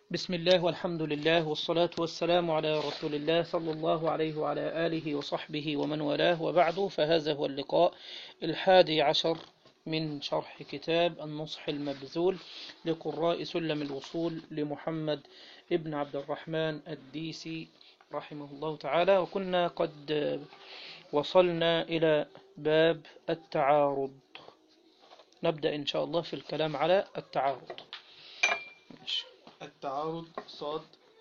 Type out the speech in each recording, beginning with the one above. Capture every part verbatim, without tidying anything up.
بسم الله والحمد لله والصلاة والسلام على رسول الله صلى الله عليه وعلى آله وصحبه ومن والاه، وبعد، فهذا هو اللقاء الحادي عشر من شرح كتاب النصح المبذول لقراء سلم الوصول لمحمد ابن عبد الرحمن الديسي رحمه الله تعالى. وكنا قد وصلنا إلى باب التعارض. نبدأ إن شاء الله في الكلام على التعارض. ماشي. التعارض صاد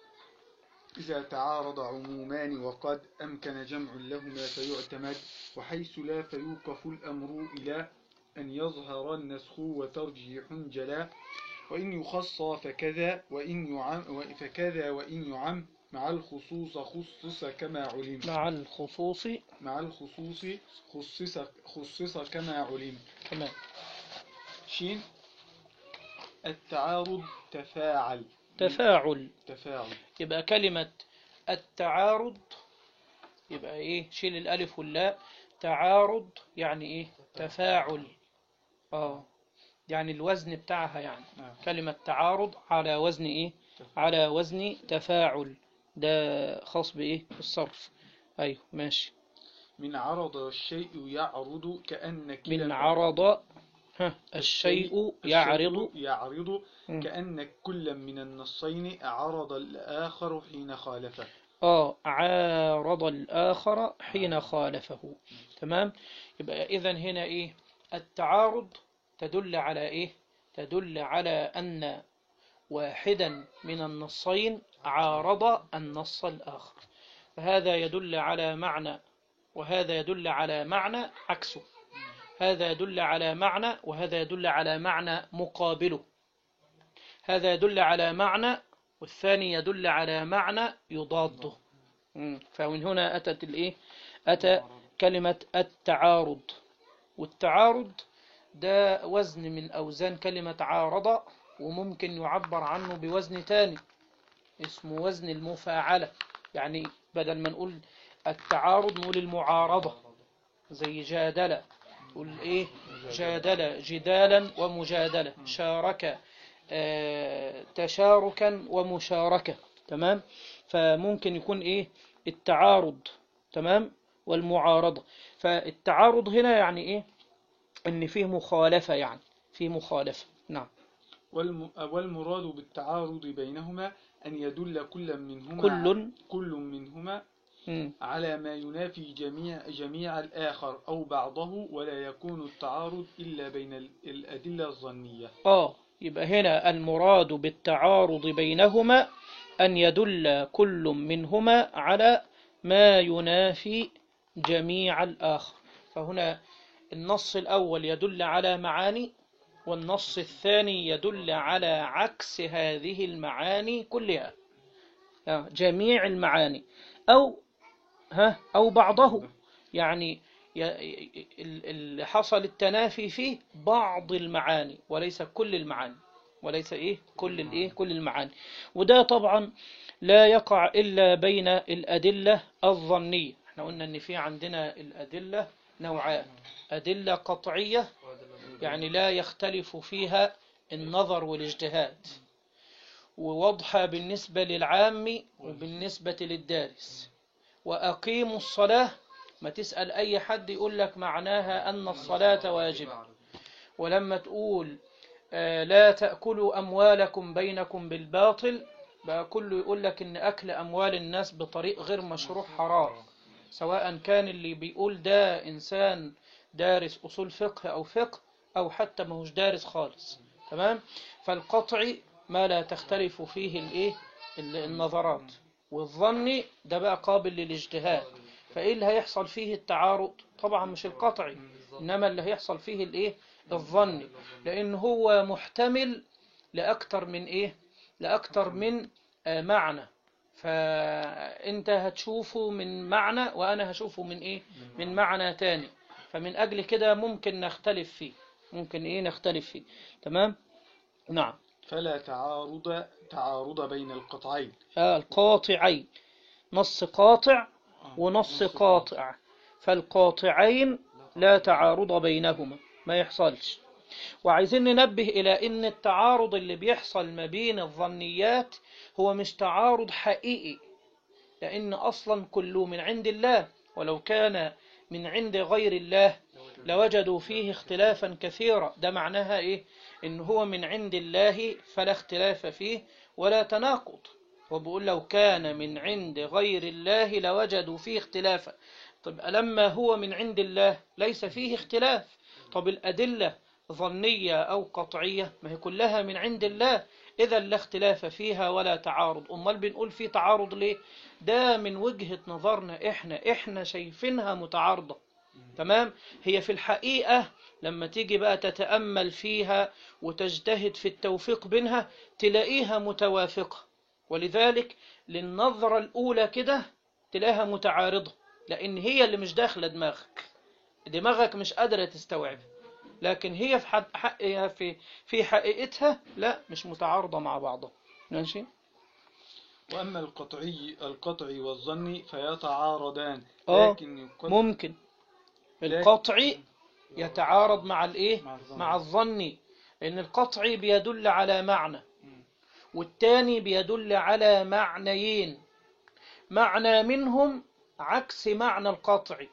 إذا تعارض عمومان وقد أمكن جمع لهما فيعتمد، وحيث لا فيوقف الأمر إلى أن يظهر النسخ وترجيح جلا، وإن يخص فكذا وإن يعم فكذا وإن يعم مع الخصوص خصص كما علم مع الخصوص مع الخصوص خصص خصص كما علم. تمام. شين التعارض تفاعل تفاعل تفاعل يبقى كلمة التعارض يبقى ايه؟ شيل الالف واللاء. تعارض يعني ايه؟ تفاعل. اه يعني الوزن بتاعها يعني آه. كلمة تعارض على وزن ايه؟ على وزن تفاعل. ده خاص بايه؟ بالصرف. ايوه ماشي. من عرض الشيء يعرض كأن كلا من عرض ها الشيء يعرض يعرض م. كأن كل من النصين عرض الآخر حين خالفه. آه عارض الآخر حين خالفه. تمام. يبقى إذن هنا إيه؟ التعارض تدل على إيه؟ تدل على أن واحدا من النصين عارض النص الآخر، فهذا يدل على معنى وهذا يدل على معنى عكسه. هذا يدل على معنى وهذا يدل على معنى مقابله. هذا يدل على معنى والثاني يدل على معنى يضاده. فمن هنا أتت الإيه؟ أتى كلمة التعارض. والتعارض ده وزن من أوزان كلمة عارض، وممكن يعبر عنه بوزن تاني اسمه وزن المفاعلة. يعني بدل ما نقول التعارض نقول المعارضة، زي جادلة تقول إيه؟ جادلة جدالا ومجادلة، شارك آه تشاركا ومشاركة. تمام. فممكن يكون إيه؟ التعارض تمام والمعارضة. فالتعارض هنا يعني إيه؟ إن فيه مخالفة، يعني فيه مخالفة. نعم. والمراد بالتعارض بينهما أن يدل كل منهما كل كل منهما م. على ما ينافي جميع جميع الآخر أو بعضه، ولا يكون التعارض إلا بين الأدلة الظنية. آه يبقى هنا المراد بالتعارض بينهما أن يدل كل منهما على ما ينافي جميع الآخر. فهنا النص الأول يدل على معاني، والنص الثاني يدل على عكس هذه المعاني كلها، جميع المعاني أو ها أو بعضه. يعني اللي حصل التنافي فيه بعض المعاني وليس كل المعاني، وليس إيه كل الإيه كل المعاني. وده طبعا لا يقع إلا بين الأدلة الظنية. احنا قلنا إن في عندنا الأدلة نوعان: أدلة قطعية يعني لا يختلف فيها النظر والاجتهاد، وواضحة بالنسبة للعام وبالنسبة للدارس. وأقيموا الصلاة، ما تسأل أي حد يقول لك معناها أن الصلاة واجبة. ولما تقول آه لا تأكلوا أموالكم بينكم بالباطل، بقى كله يقول لك إن أكل أموال الناس بطريق غير مشروع حرام، سواء كان اللي بيقول ده إنسان دارس أصول فقه أو فقه أو حتى ماهوش دارس خالص. تمام. فالقطعي ما لا تختلف فيه الإيه النظرات، والظني ده بقى قابل للاجتهاد. فإيه اللي هيحصل فيه التعارض؟ طبعا مش القطعي، إنما اللي هيحصل فيه الإيه الظني، لأن هو محتمل لأكتر من إيه لأكتر من آه معنى. فأنت هتشوفه من معنى وأنا هشوفه من إيه من معنى تاني، فمن أجل كده ممكن نختلف فيه ممكن إيه نختلف فيه. تمام. نعم. فلا تعارض تعارض بين القطعين. آه القاطعين، نص قاطع ونص قاطع، فالقاطعين لا تعارض بينهما، ما يحصلش. وعايزين ننبه إلى أن التعارض اللي بيحصل ما بين الظنيات هو مش تعارض حقيقي، لأن أصلا كله من عند الله، ولو كان من عند غير الله لوجدوا فيه اختلافا كثيرا. ده معناها إيه؟ إن هو من عند الله فلا اختلاف فيه ولا تناقض. وبقول لو كان من عند غير الله لوجدوا فيه اختلافا. طب لما هو من عند الله ليس فيه اختلاف، طب الأدلة ظنية أو قطعية ما هي كلها من عند الله، إذا لا اختلاف فيها ولا تعارض. أمال بنقول في تعارض ليه؟ ده من وجهة نظرنا إحنا إحنا شايفينها متعارضة. تمام؟ هي في الحقيقة لما تيجي بقى تتأمل فيها وتجتهد في التوفيق بينها تلاقيها متوافقة، ولذلك للنظرة الأولى كده تلاقيها متعارضة، لأن هي اللي مش داخلة دماغك، دماغك مش قادرة تستوعبها، لكن هي في حد حقها في في حقيقتها لا، مش متعارضة مع بعضها. ماشي. وأما القطعي القطعي والظني فيتعارضان، اه لكن يقد... ممكن لكن... القطعي يتعارض مع الايه؟ مع الظن. مع الظني، لأن القطعي بيدل على معنى والتاني بيدل على معنيين، معنى منهم عكس معنى القطعي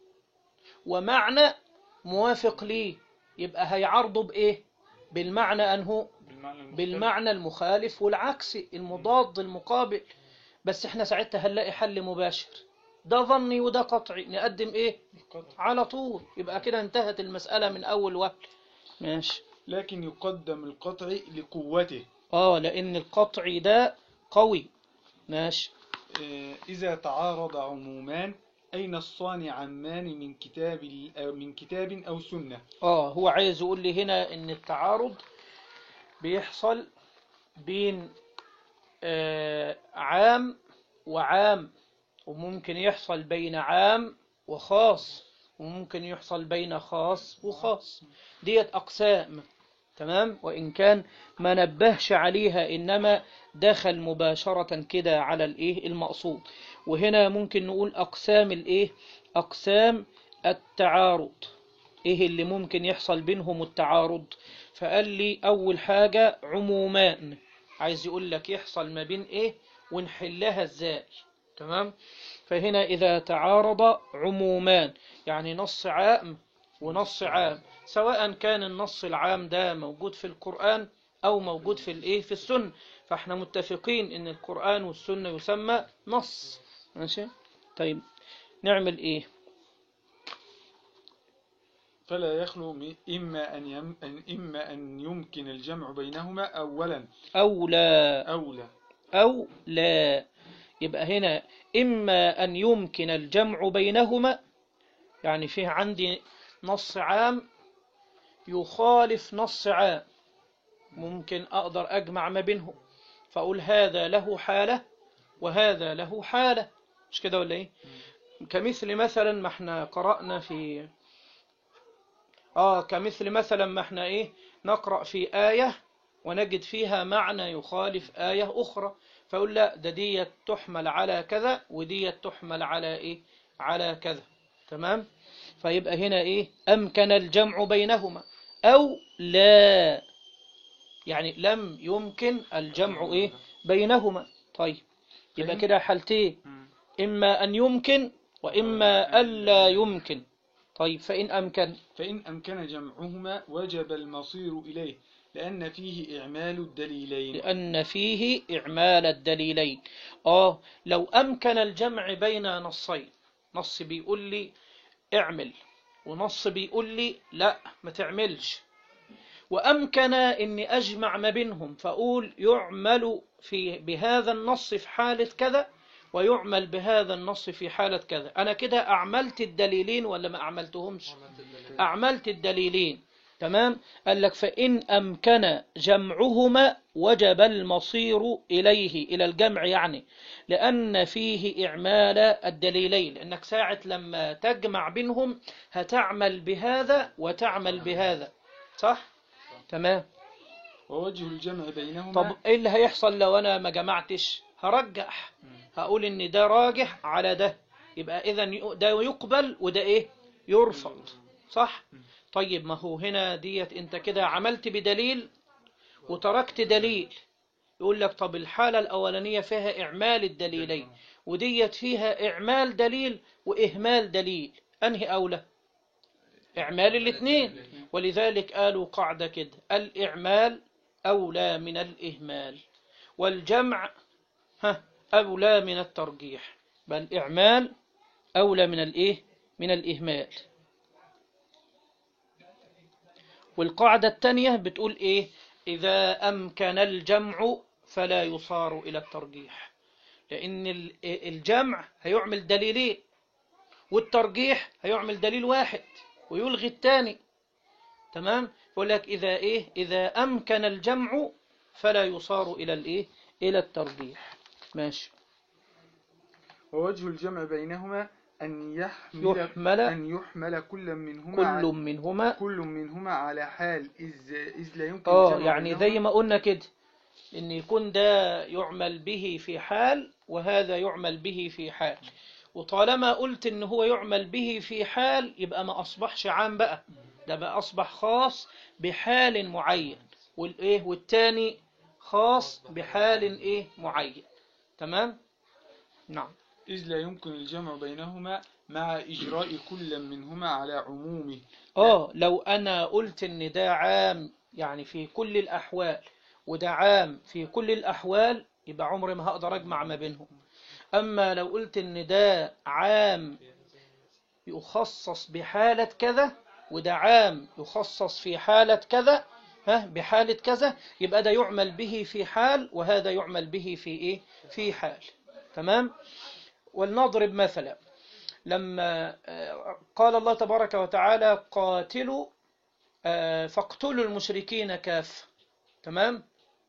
ومعنى موافق ليه، يبقى هيعارضه بإيه؟ بالمعنى أنه بالمعنى المخالف والعكسي المضاد المقابل. بس احنا ساعتها هنلاقي حل مباشر، ده ظني وده قطعي، نقدم ايه على طول، يبقى كده انتهت المسألة من أول وهل. ماشي. لكن يقدم القطعي لقوته. اه لأن القطعي ده قوي. ماشي. إذا تعارض عمومان أي نصان عمان من كتاب من كتاب أو سنة. اه هو عايز يقول لي هنا إن التعارض بيحصل بين آه عام وعام، وممكن يحصل بين عام وخاص، وممكن يحصل بين خاص وخاص. ديت أقسام. تمام. وإن كان ما نبهش عليها، إنما دخل مباشرة كده على الإيه المقصود. وهنا ممكن نقول أقسام الإيه؟ أقسام التعارض. إيه اللي ممكن يحصل بينهم التعارض؟ فقال لي أول حاجة عمومان، عايز يقول لك يحصل ما بين إيه ونحلها إزاي. تمام. فهنا إذا تعارض عمومان يعني نص عام ونص عام، سواء كان النص العام ده موجود في القرآن أو موجود في الإيه في السنة، فإحنا متفقين إن القرآن والسنة يسمى نص. ماشي. طيب نعمل إيه؟ فلا يخلو إما أن يم إما أن يمكن الجمع بينهما أولا أو لا أو لا أو لا. يبقى هنا إما أن يمكن الجمع بينهما، يعني فيه عندي نص عام يخالف نص عام، ممكن أقدر أجمع ما بينهم فأقول هذا له حالة وهذا له حالة، مش كده ولا إيه؟ كمثل مثلا ما احنا قرأنا في آه كمثل مثلا ما احنا إيه نقرأ في آية ونجد فيها معنى يخالف آية أخرى، فأقول لا ده دي تحمل على كذا ودي تحمل على إيه على كذا. تمام. فيبقى هنا إيه أمكن الجمع بينهما أو لا، يعني لم يمكن الجمع إيه بينهما. طيب يبقى كده حالتين، إما أن يمكن وإما ألا يمكن. طيب فإن أمكن فإن أمكن جمعهما وجب المصير إليه، لأن فيه إعمال الدليلين لأن فيه إعمال الدليلين. آه لو أمكن الجمع بين نصين، نص بيقول لي اعمل ونص بيقول لي لا ما تعملش، وأمكن أني أجمع ما بينهم فأقول يعمل في بهذا النص في حالة كذا ويعمل بهذا النص في حالة كذا، أنا كده أعملت الدليلين ولا ما أعملتهمش؟ أعملت الدليلين. تمام. قال لك فإن أمكن جمعهما وجب المصير إليه، إلى الجمع يعني، لأن فيه إعمال الدليلين، لأنك ساعة لما تجمع بينهم هتعمل بهذا وتعمل بهذا، صح؟ تمام. ووجه الجمع بينهما. طب إيه اللي هيحصل لو أنا ما جمعتش؟ هرجح، هقول إن ده راجح على ده، يبقى إذن ده يقبل وده إيه يرفض، صح؟ طيب ما هو هنا ديت انت كده عملت بدليل وتركت دليل. يقول لك طب الحالة الأولانية فيها إعمال الدليلين، وديت فيها إعمال دليل وإهمال دليل، أنهي أولى؟ إعمال الاثنين. ولذلك قالوا قاعدة كده: الإعمال أولى من الإهمال، والجمع ها أولى من الترجيح، بل الإعمال أولى من الإيه؟ من الإهمال. والقاعدة الثانية بتقول إيه؟ إذا أمكن الجمع فلا يصار إلى الترجيح، لأن الجمع هيعمل دليلين والترجيح هيعمل دليل واحد ويلغي الثاني. تمام؟ يقول لك إذا إيه؟ إذا أمكن الجمع فلا يصار إلى الإيه؟ إلى الترجيح. ماشي. ووجه الجمع بينهما أن يحمل, يحمل أن يحمل كل منهما كل على منهما كل منهما على حال إذ, إذ لا يمكن آه الجمع يعني بينهما. زي ما قلنا كده، إن يكون ده يعمل به في حال وهذا يعمل به في حال، وطالما قلت إن هو يعمل به في حال يبقى ما أصبحش عام بقى، ده بقى أصبح خاص بحال معين، والإيه والتاني خاص بحال إيه معين. تمام؟ نعم. إذ لا يمكن الجمع بينهما مع إجراء كل منهما على عمومه. آه لو أنا قلت إن ده عام يعني في كل الأحوال وده عام في كل الأحوال، يبقى عمري ما هقدر أجمع ما بينهم. أما لو قلت إن ده عام يخصص بحالة كذا وده عام يخصص في حالة كذا، ها بحالة كذا، يبقى ده يعمل به في حال وهذا يعمل به في إيه؟ في حال. تمام؟ ولنضرب مثلا، لما قال الله تبارك وتعالى: قاتلوا فاقتلوا المشركين كافة. تمام؟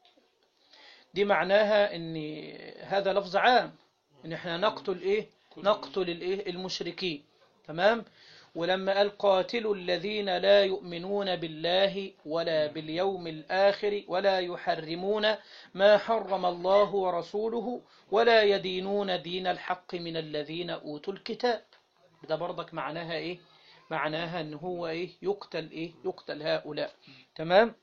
دي معناها ان هذا لفظ عام، ان احنا نقتل ايه؟ نقتل الايه؟ المشركين. تمام؟ ولما قال: قاتلوا الذين لا يؤمنون بالله ولا باليوم الآخر ولا يحرمون ما حرم الله ورسوله ولا يدينون دين الحق من الذين أوتوا الكتاب. ده برضك معناها ايه؟ معناها ان هو ايه؟ يقتل ايه؟ يقتل هؤلاء. تمام؟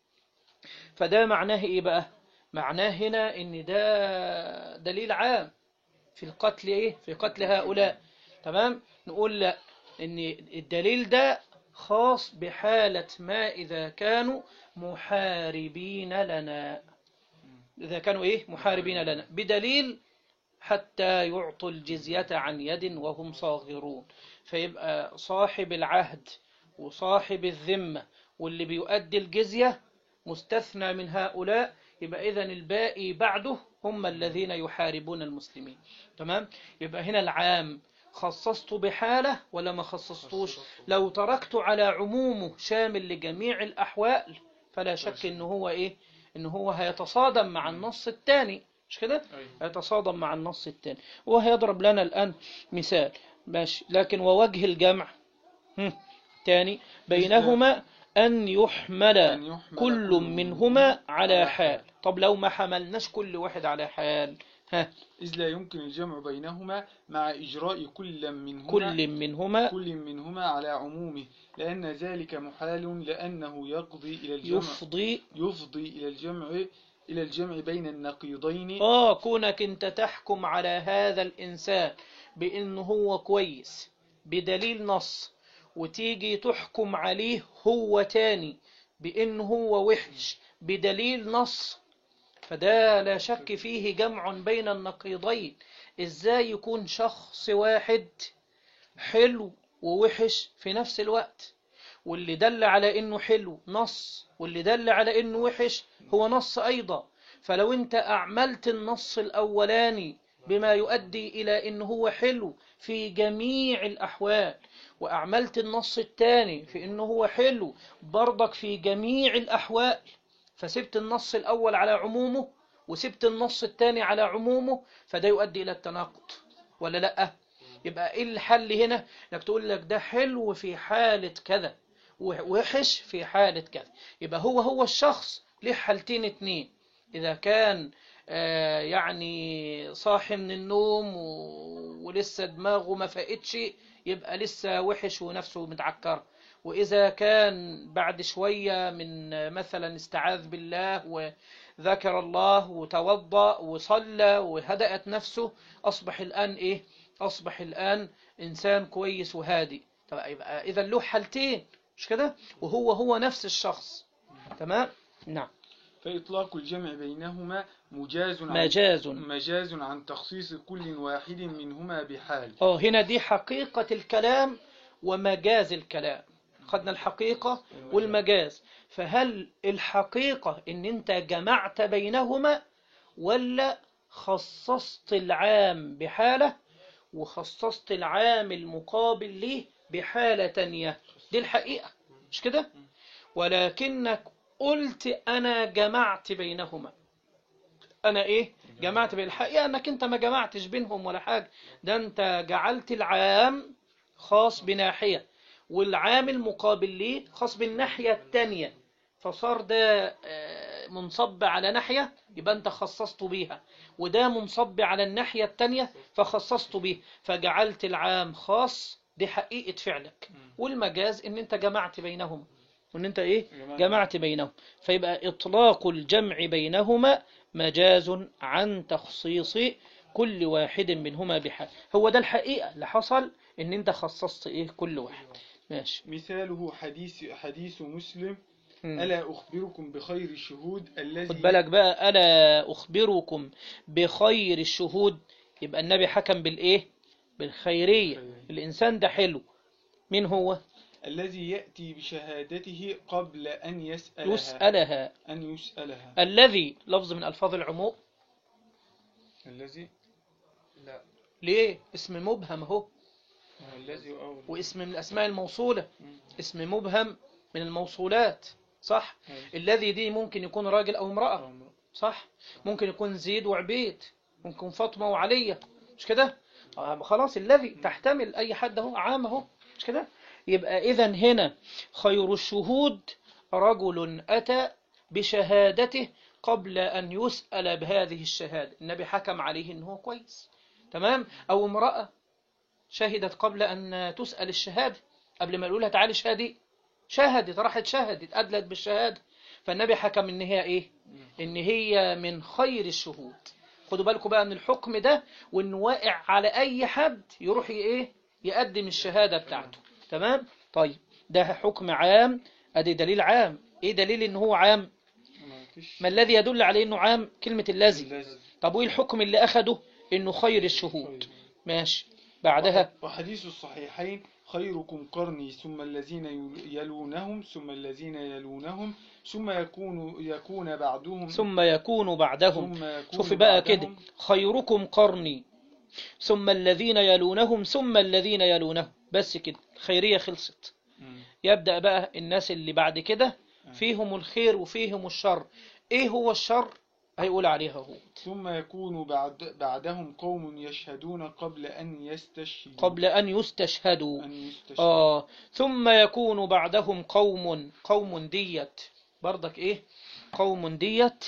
فده معناه ايه بقى؟ معناه هنا ان ده دليل عام في القتل ايه؟ في قتل هؤلاء. تمام؟ نقول لا، ان الدليل ده خاص بحالة ما إذا كانوا محاربين لنا، إذا كانوا ايه؟ محاربين لنا بدليل حتى يعطوا الجزية عن يد وهم صاغرون. فيبقى صاحب العهد وصاحب الذمة واللي بيؤدي الجزية مستثنى من هؤلاء، يبقى إذن الباقي بعده هم الذين يحاربون المسلمين. تمام؟ يبقى هنا العام خصصته بحالة ولا ما خصصتوش؟ لو تركت على عمومه شامل لجميع الأحوال فلا شك إنه هو إيه؟ إنه هو هيتصادم مع النص الثاني، مش كده؟ هيتصادم مع النص الثاني. وهيضرب لنا الآن مثال. ماشي. لكن ووجه الجمع تاني بينهما أن يحمل, أن يحمل كل منهما على حال. طب لو ما حملناش كل واحد على حال، ها؟ إذ لا يمكن الجمع بينهما مع إجراء كل منهما كل منهما كل منهما على عمومه، لأن ذلك محال، لأنه يقضي إلى الجمع يفضي يفضي إلى الجمع إلى الجمع بين النقيضين. آه كونك أنت تحكم على هذا الإنسان بأنه هو كويس بدليل نص، وتيجي تحكم عليه هو تاني بأنه هو وحش بدليل نص، فده لا شك فيه جمع بين النقيضين. إزاي يكون شخص واحد حلو ووحش في نفس الوقت، واللي دل على إنه حلو نص واللي دل على إنه وحش هو نص أيضا؟ فلو أنت أعملت النص الأولاني بما يؤدي إلى إنه هو حلو في جميع الأحوال، وأعملت النص الثاني في إنه هو حلو برضك في جميع الأحوال، فسبت النص الأول على عمومه وسبت النص الثاني على عمومه، فده يؤدي إلى التناقض ولا لأ؟ يبقى إيه الحل هنا؟ إنك تقول لك ده حلو في حالة كذا ووحش في حالة كذا. يبقى هو هو الشخص له حالتين اتنين، إذا كان آه يعني صاحي من النوم ولسه دماغه ما فاقتش يبقى لسه وحش ونفسه متعكر، وإذا كان بعد شوية من مثلا استعاذ بالله وذكر الله وتوضأ وصلى وهدأت نفسه، أصبح الآن إيه؟ أصبح الآن إنسان كويس وهادي. طب يبقى إذا له حالتين، مش كده؟ وهو هو نفس الشخص. تمام؟ نعم. فإطلاق الجمع بينهما مجاز عن مجاز. مجاز عن تخصيص كل واحد منهما بحال. اه هنا دي حقيقة الكلام ومجاز الكلام. خدنا الحقيقة والمجاز. فهل الحقيقة ان انت جمعت بينهما، ولا خصصت العام بحالة وخصصت العام المقابل له بحالة تانية؟ دي الحقيقة، مش كده؟ ولكنك قلت أنا جمعت بينهما. أنا إيه؟ جمعت بين الحقيقة أنك أنت ما جمعتش بينهم ولا حاجة، ده أنت جعلت العام خاص بناحية والعام المقابل ليه خاص بالناحية التانية، فصار ده منصب على ناحية يبقى أنت خصصت بيها، وده منصب على الناحية التانية فخصصت بيه، فجعلت العام خاص. دي حقيقة فعلك. والمجاز ان انت جمعت بينهما، وان انت ايه؟ جمعت بينهم. فيبقى اطلاق الجمع بينهما مجاز عن تخصيص كل واحد منهما بحال. هو ده الحقيقة اللي حصل، ان انت خصصت ايه؟ كل واحد. ماشي. مثاله حديث حديث مسلم: مم. ألا أخبركم بخير الشهود الذي خد بالك بقى، ألا أخبركم بخير الشهود، يبقى النبي حكم بالإيه؟ بالخيرية. الإنسان ده حلو. مين هو؟ الذي يأتي بشهادته قبل أن يسألها يسألها. أن يسألها. الذي لفظ من ألفاظ العموم. الذي لا ليه؟ اسم مبهم اهو، الذي أول واسم من الأسماء الموصولة. مم. اسم مبهم من الموصولات، صح؟ أيوة. الذي دي ممكن يكون راجل أو امرأة، أو امرأة. صح؟ ممكن يكون زيد وعبيد، ممكن فاطمة وعلية، مش كده؟ آه خلاص الذي تحتمل أي حد اهو، عام اهو، مش كده؟ يبقى إذا هنا خير الشهود رجل أتى بشهادته قبل أن يسأل بهذه الشهادة، النبي حكم عليه إنه هو كويس. تمام؟ أو امرأة شهدت قبل أن تسأل الشهادة، قبل ما يقولها تعالي شهدي، شهدت، راحت شهدت، أدلت بالشهادة، فالنبي حكم إن هي إيه؟ إن هي من خير الشهود. خدوا بالكم بقى من الحكم ده، وإنه واقع على أي حد يروح إيه؟ يقدم الشهادة بتاعته. تمام؟ طيب ده حكم عام، أدي دليل عام. إيه دليل إنه هو عام؟ ما الذي يدل عليه إنه عام؟ كلمة الذي. طب وإيه الحكم اللي أخده؟ إنه خير الشهود. ماشي. بعدها وحديث الصحيحين: خيركم قرني ثم الذين يلونهم ثم الذين يلونهم ثم يكون يكون بعدهم ثم يكون بعدهم. ثم يكون شوف بقى بعدهم كده، خيركم قرني ثم الذين يلونهم ثم الذين يلونهم، بس كده الخيرية خلصت. مم. يبدأ بقى الناس اللي بعد كده فيهم الخير وفيهم الشر. ايه هو الشر؟ هيقول عليها هو ثم يكون بعد بعدهم قوم يشهدون قبل أن يستشهدوا قبل أن يستشهدوا. أن يستشهدوا. آه ثم يكون بعدهم قوم. قوم ديت برضك ايه؟ قوم ديت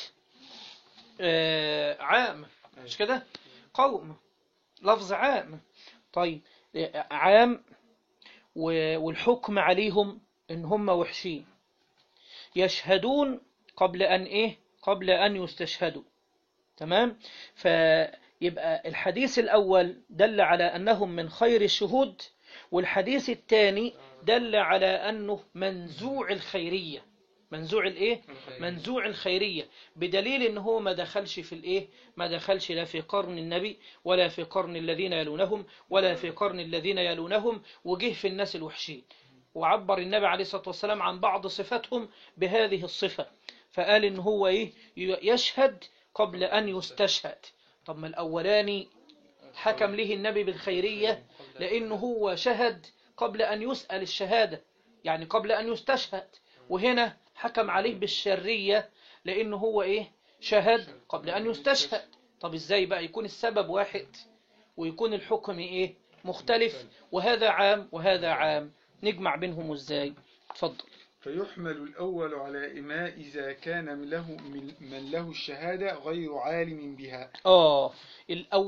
آه عام، مش كده؟ قوم لفظ عام. طيب عام والحكم عليهم ان هم وحشين، يشهدون قبل أن إيه؟ قبل أن يستشهدوا. تمام؟ فيبقى الحديث الأول دل على أنهم من خير الشهود، والحديث الثاني دل على أنه منزوع الخيرية. منزوع الإيه؟ منزوع الخيرية، بدليل أنه هو ما دخلش في الإيه؟ ما دخلش لا في قرن النبي ولا في قرن الذين يلونهم ولا في قرن الذين يلونهم، وجه في الناس الوحشين. وعبر النبي عليه الصلاة والسلام عن بعض صفاتهم بهذه الصفة، فقال إن هو إيه؟ يشهد قبل أن يستشهد. طب ما الأولاني حكم له النبي بالخيرية لأنه هو شهد قبل أن يسأل الشهادة، يعني قبل أن يستشهد، وهنا حكم عليه بالشرية لأنه هو إيه؟ شهد قبل أن يستشهد. طب إزاي بقى يكون السبب واحد ويكون الحكم إيه؟ مختلف، وهذا عام وهذا عام، نجمع بينهم إزاي؟ تفضل. فيحمل الأول على ما إذا كان له من له الشهادة غير عالم بها. آه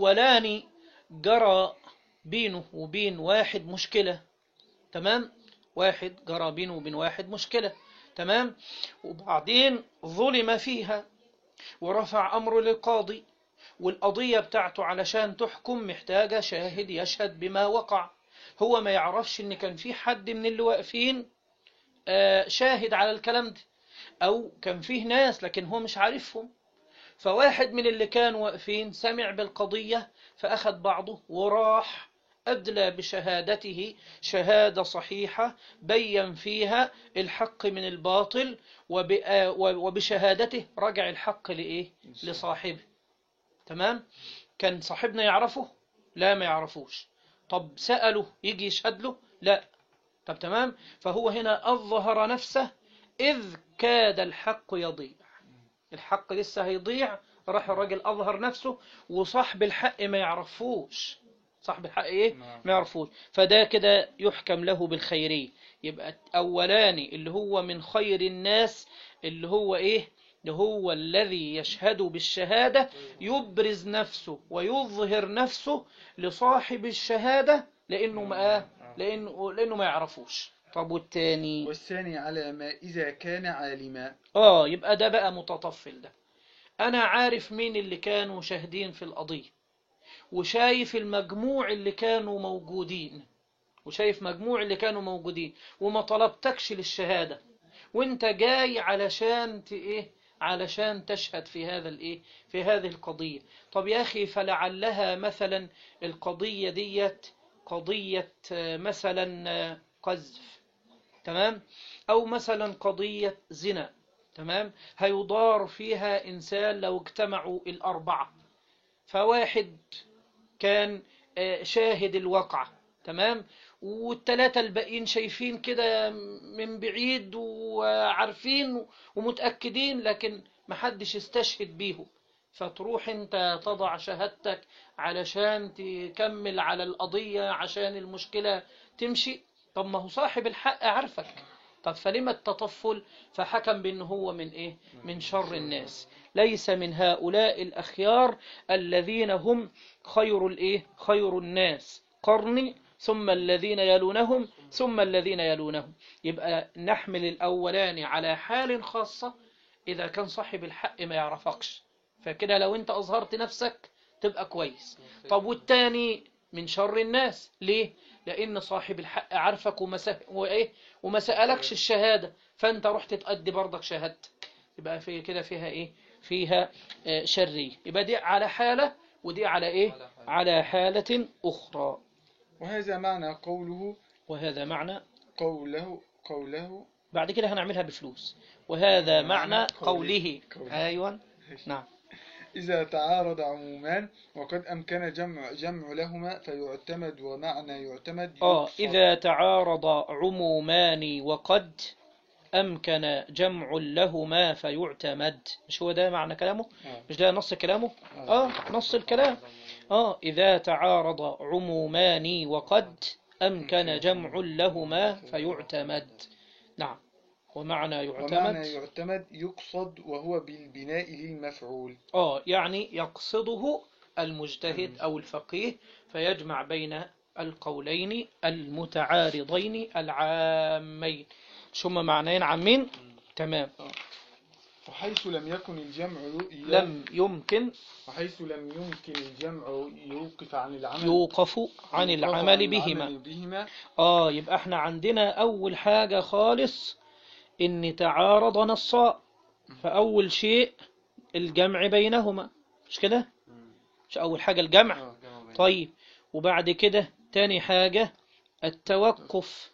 الأولاني جرى بينه وبين واحد مشكلة، تمام، واحد جرى بينه وبين واحد مشكلة، تمام، وبعدين ظلم فيها ورفع أمره للقاضي، والقضية بتاعته علشان تحكم محتاجة شاهد يشهد بما وقع. هو ما يعرفش إن كان في حد من اللي واقفين شاهد على الكلام ده، أو كان فيه ناس لكن هو مش عارفهم. فواحد من اللي كانوا واقفين سمع بالقضية فأخذ بعضه وراح أدلى بشهادته شهادة صحيحة بين فيها الحق من الباطل، وبشهادته رجع الحق لإيه؟ لصاحبه. تمام؟ كان صاحبنا يعرفه؟ لا، ما يعرفوش. طب سأله يجي يشهد له؟ لا. طب تمام؟ فهو هنا أظهر نفسه إذ كاد الحق يضيع. الحق لسه هيضيع، راح الراجل أظهر نفسه، وصاحب الحق ما يعرفوش. صاحب الحق إيه؟ ما يعرفوش. فده كده يحكم له بالخيرية. يبقى أولاني اللي هو من خير الناس، اللي هو إيه؟ اللي هو الذي يشهد بالشهادة يبرز نفسه ويظهر نفسه لصاحب الشهادة لأنه ما لأنه لأنه ما يعرفوش. طب والتاني؟ والثاني على ما إذا كان عالما. آه يبقى ده بقى متطفل. ده أنا عارف مين اللي كانوا شاهدين في القضية، وشايف المجموع اللي كانوا موجودين، وشايف مجموع اللي كانوا موجودين، وما طلبتكش للشهادة، وانت جاي علشان ايه؟ علشان تشهد في هذا الايه؟ في هذه القضية. طب يا أخي فلعلها مثلا القضية ديت قضية مثلا قذف، تمام، أو مثلا قضية زنا، تمام، هيضار فيها إنسان لو اجتمعوا الأربعة، فواحد كان شاهد الواقعة، تمام، والثلاثة الباقيين شايفين كده من بعيد وعارفين ومتأكدين، لكن محدش استشهد بيهم. فتروح انت تضع شهادتك علشان تكمل على القضية عشان المشكلة تمشي. طب ما هو صاحب الحق عارفك. طب فلما التطفل؟ فحكم بأنه هو من إيه؟ من شر الناس، ليس من هؤلاء الأخيار الذين هم خير الإيه؟ خير الناس قرني ثم الذين يلونهم ثم الذين يلونهم. يبقى نحمل الأولاني على حال خاصة إذا كان صاحب الحق ما يعرفكش، فكده لو أنت أظهرت نفسك تبقى كويس. طب والتاني من شر الناس ليه؟ لأن صاحب الحق عارفك وما وإيه؟ وما سألكش الشهادة، فأنت رحت تأدي برضك شهادتك، يبقى في كده فيها إيه؟ فيها شرية. يبقى دي على حالة ودي على إيه؟ على حالة أخرى. وهذا معنى قوله وهذا معنى قوله قوله بعد كده هنعملها بفلوس. وهذا معنى قوله, قوله. أيوة نعم. إذا تعارض عمومان وقد أمكن جمع جمع لهما فيعتمد، ومعنى يعتمد آه إذا تعارض عمومان وقد أمكن جمع لهما فيعتمد. مش هو ده معنى كلامه؟ آه. مش ده نص كلامه؟ آه نص الكلام. آه إذا تعارض عمومان وقد أمكن جمع لهما فيعتمد. نعم. ومعنى يعتمد ومعنى يعتمد يقصد وهو بالبناء للمفعول. آه يعني يقصده المجتهد أو الفقيه فيجمع بين القولين المتعارضين العامين. شو ما معنيين عامين؟ تمام. وحيث لم يكن الجمع لم يمكن وحيث لم يمكن الجمع يوقف عن العمل يوقف عن العمل بهما. بهما. آه يبقى احنا عندنا أول حاجة خالص إن تعارض نصا، فأول شيء الجمع بينهما، مش كده؟ مش أول حاجة الجمع؟ طيب وبعد كده تاني حاجة التوقف.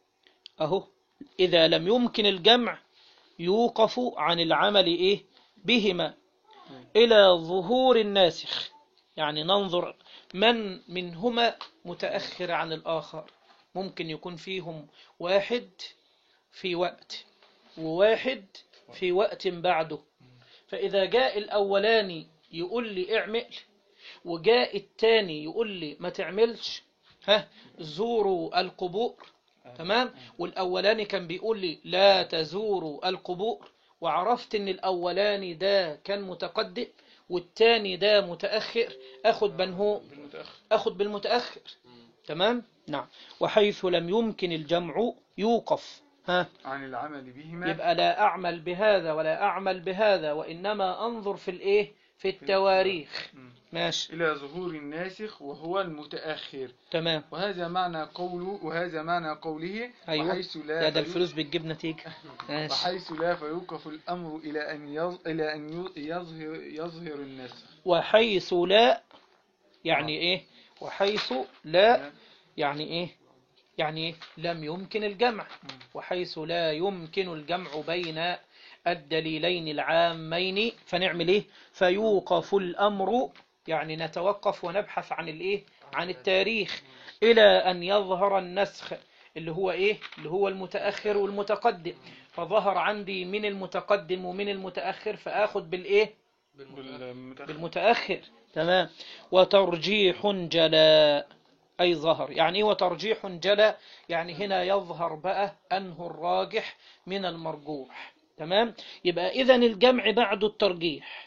أهو إذا لم يمكن الجمع يوقف عن العمل إيه؟ بهما إلى ظهور الناسخ، يعني ننظر من منهما متأخر عن الآخر. ممكن يكون فيهم واحد في وقت وواحد في وقت بعده، فإذا جاء الأولاني يقول لي اعمل وجاء التاني يقول لي ما تعملش، ها زوروا القبور، تمام، والأولاني كان بيقول لي لا تزوروا القبور، وعرفت ان الأولاني ده كان متقدم والتاني ده متأخر، أخذ بنهو أخذ بالمتأخر. تمام. نعم. وحيث لم يمكن الجمع يوقف. ها، عن العمل بهما. يبقى لا أعمل بهذا ولا أعمل بهذا، وإنما أنظر في الإيه، في التواريخ. ماشي. إلى ظهور الناسخ وهو المتأخر. تمام. وهذا معنى قوله وهذا معنى قوله أيوة. وحيث لا يا ده فيو- الفلوس بتجيب نتيجة. ماشي. وحيث لا فيوقف الأمر إلى أن يظ... إلى أن ي- يظهر يظهر النسخ. وحيث لا يعني إيه؟ وحيث لا يعني إيه؟ يعني إيه؟ لم يمكن الجمع. وحيث لا يمكن الجمع بين الدليلين العامين فنعمل إيه؟ فيوقف الأمر، يعني نتوقف ونبحث عن الإيه؟ عن التاريخ إلى أن يظهر النسخ اللي هو إيه؟ اللي هو المتأخر والمتقدم. فظهر عندي من المتقدم ومن المتأخر، فآخذ بالإيه؟ بالمتأخر. بالمتأخر. تمام. وترجيح جلاء أي ظهر. يعني إيه وترجيح جلاء؟ يعني هنا يظهر بقى أنه الراجح من المرجوح. تمام. يبقى إذن الجمع بعد الترجيح.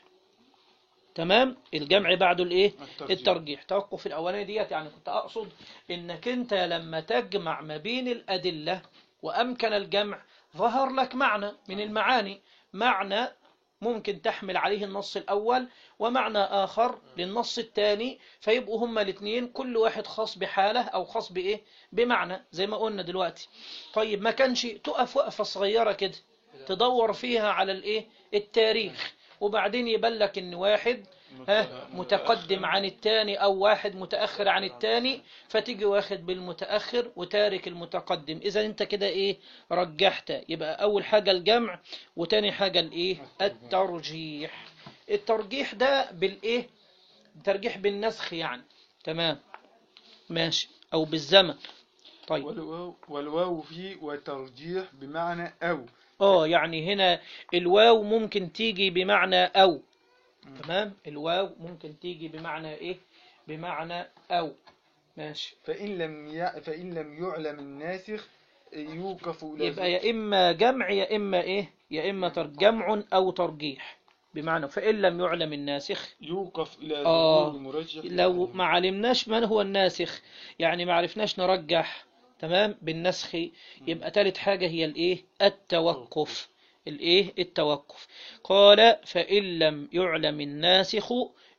تمام. الجمع بعد الايه، الترجيح. الترجيح. توقف الاولاني ديت، يعني كنت اقصد انك انت لما تجمع ما بين الادله وامكن الجمع ظهر لك معنى من المعاني، معنى ممكن تحمل عليه النص الاول ومعنى اخر للنص الثاني، فيبقوا هما الاثنين كل واحد خاص بحاله او خاص بايه، بمعنى زي ما قلنا دلوقتي. طيب ما كانش تقف وقفه صغيره كده تدور فيها على الايه، التاريخ، وبعدين يبان لك ان واحد ها متقدم عن الثاني او واحد متأخر عن الثاني، فتيجي واخد بالمتأخر وتارك المتقدم. اذا انت كده ايه، رجحت. يبقى اول حاجة الجمع، وتاني حاجة الايه، الترجيح. الترجيح ده بالايه، ترجيح بالنسخ يعني. تمام. ماشي. او بالزمن. طيب. والواو, والواو في وترجيح بمعنى أو. اه يعني هنا الواو ممكن تيجي بمعنى أو. تمام. الواو ممكن تيجي بمعنى إيه، بمعنى أو. ماشي. فإن لم ي... فإن لم يعلم الناسخ يوقف إلى يبقى يا إما جمع يا إما إيه، يا إما تر- جمع أو ترجيح. بمعنى فإن لم يعلم الناسخ يوقف إلى آه ظهور مرجح. لو ما علمناش من هو الناسخ، يعني ما عرفناش نرجح تمام بالنسخ، يبقى ثالث حاجة هي الإيه، التوقف. الإيه، التوقف. قال فإن لم يعلم الناسخ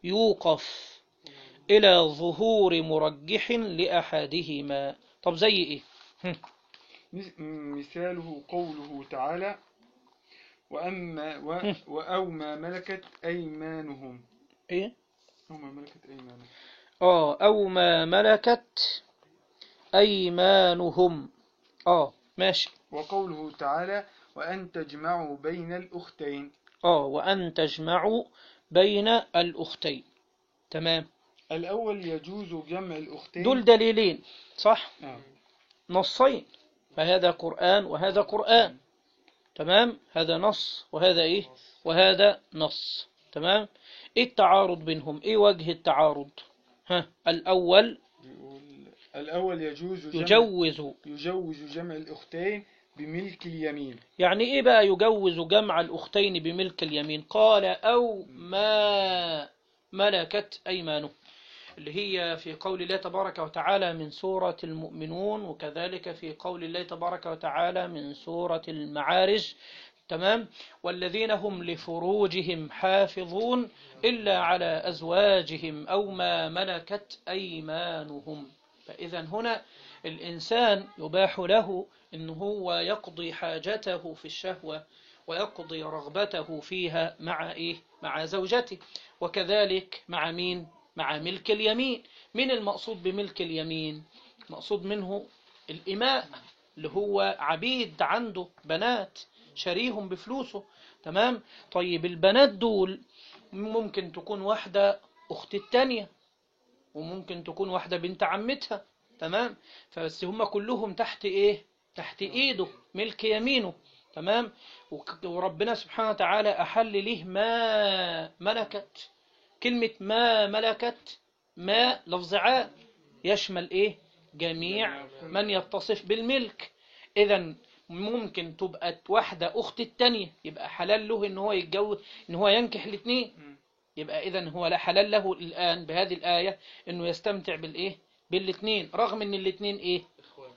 يوقف إلى ظهور مرجح لأحدهما. طب زي إيه؟ هم. مثاله قوله تعالى وأما و... هم. وأو ما ملكت أيمانهم. إيه؟ أو ما ملكت أيمانهم. آه أو ما ملكت أيمانهم. آه ماشي. وقوله تعالى وأن تجمعوا بين الأختين. آه وأن تجمعوا بين الأختين. تمام. الأول يجوز جمع الأختين. دول دليلين صح، آه. نصين، فهذا قرآن وهذا قرآن. تمام. هذا نص وهذا إيه، وهذا نص. تمام. إيه التعارض بينهم، إيه وجه التعارض؟ ها الأول بيقول الأول يجوز جمع يجوز. يجوز جمع الأختين بملك اليمين. يعني إيه بقى يجوز جمع الأختين بملك اليمين؟ قال أو ما ملكت أيمانه، اللي هي في قول الله تبارك وتعالى من سورة المؤمنون، وكذلك في قول الله تبارك وتعالى من سورة المعارج. تمام. والذين هم لفروجهم حافظون إلا على أزواجهم أو ما ملكت أيمانهم. فإذا هنا الإنسان يباح له إن هو يقضي حاجته في الشهوة ويقضي رغبته فيها مع إيه؟ مع زوجته، وكذلك مع مين؟ مع ملك اليمين. من المقصود بملك اليمين؟ مقصود منه الإماء، اللي هو عبيد عنده بنات شريهم بفلوسه. تمام. طيب البنات دول ممكن تكون واحدة أخت التانية، وممكن تكون واحدة بنت عمتها. تمام. فبس هم كلهم تحت إيه، تحت إيده، ملك يمينه. تمام. وربنا سبحانه وتعالى أحل له ما ملكت. كلمة ما ملكت، ما لفظ عام يشمل إيه، جميع من يتصف بالملك. إذن ممكن تبقى واحدة أخت التانية، يبقى حلال له إن هو يتجوز، إن هو ينكح الاثنين. يبقى إذن هو لا حلال له الآن بهذه الآية إنه يستمتع بالإيه، بالاثنين، رغم إن الاثنين إيه،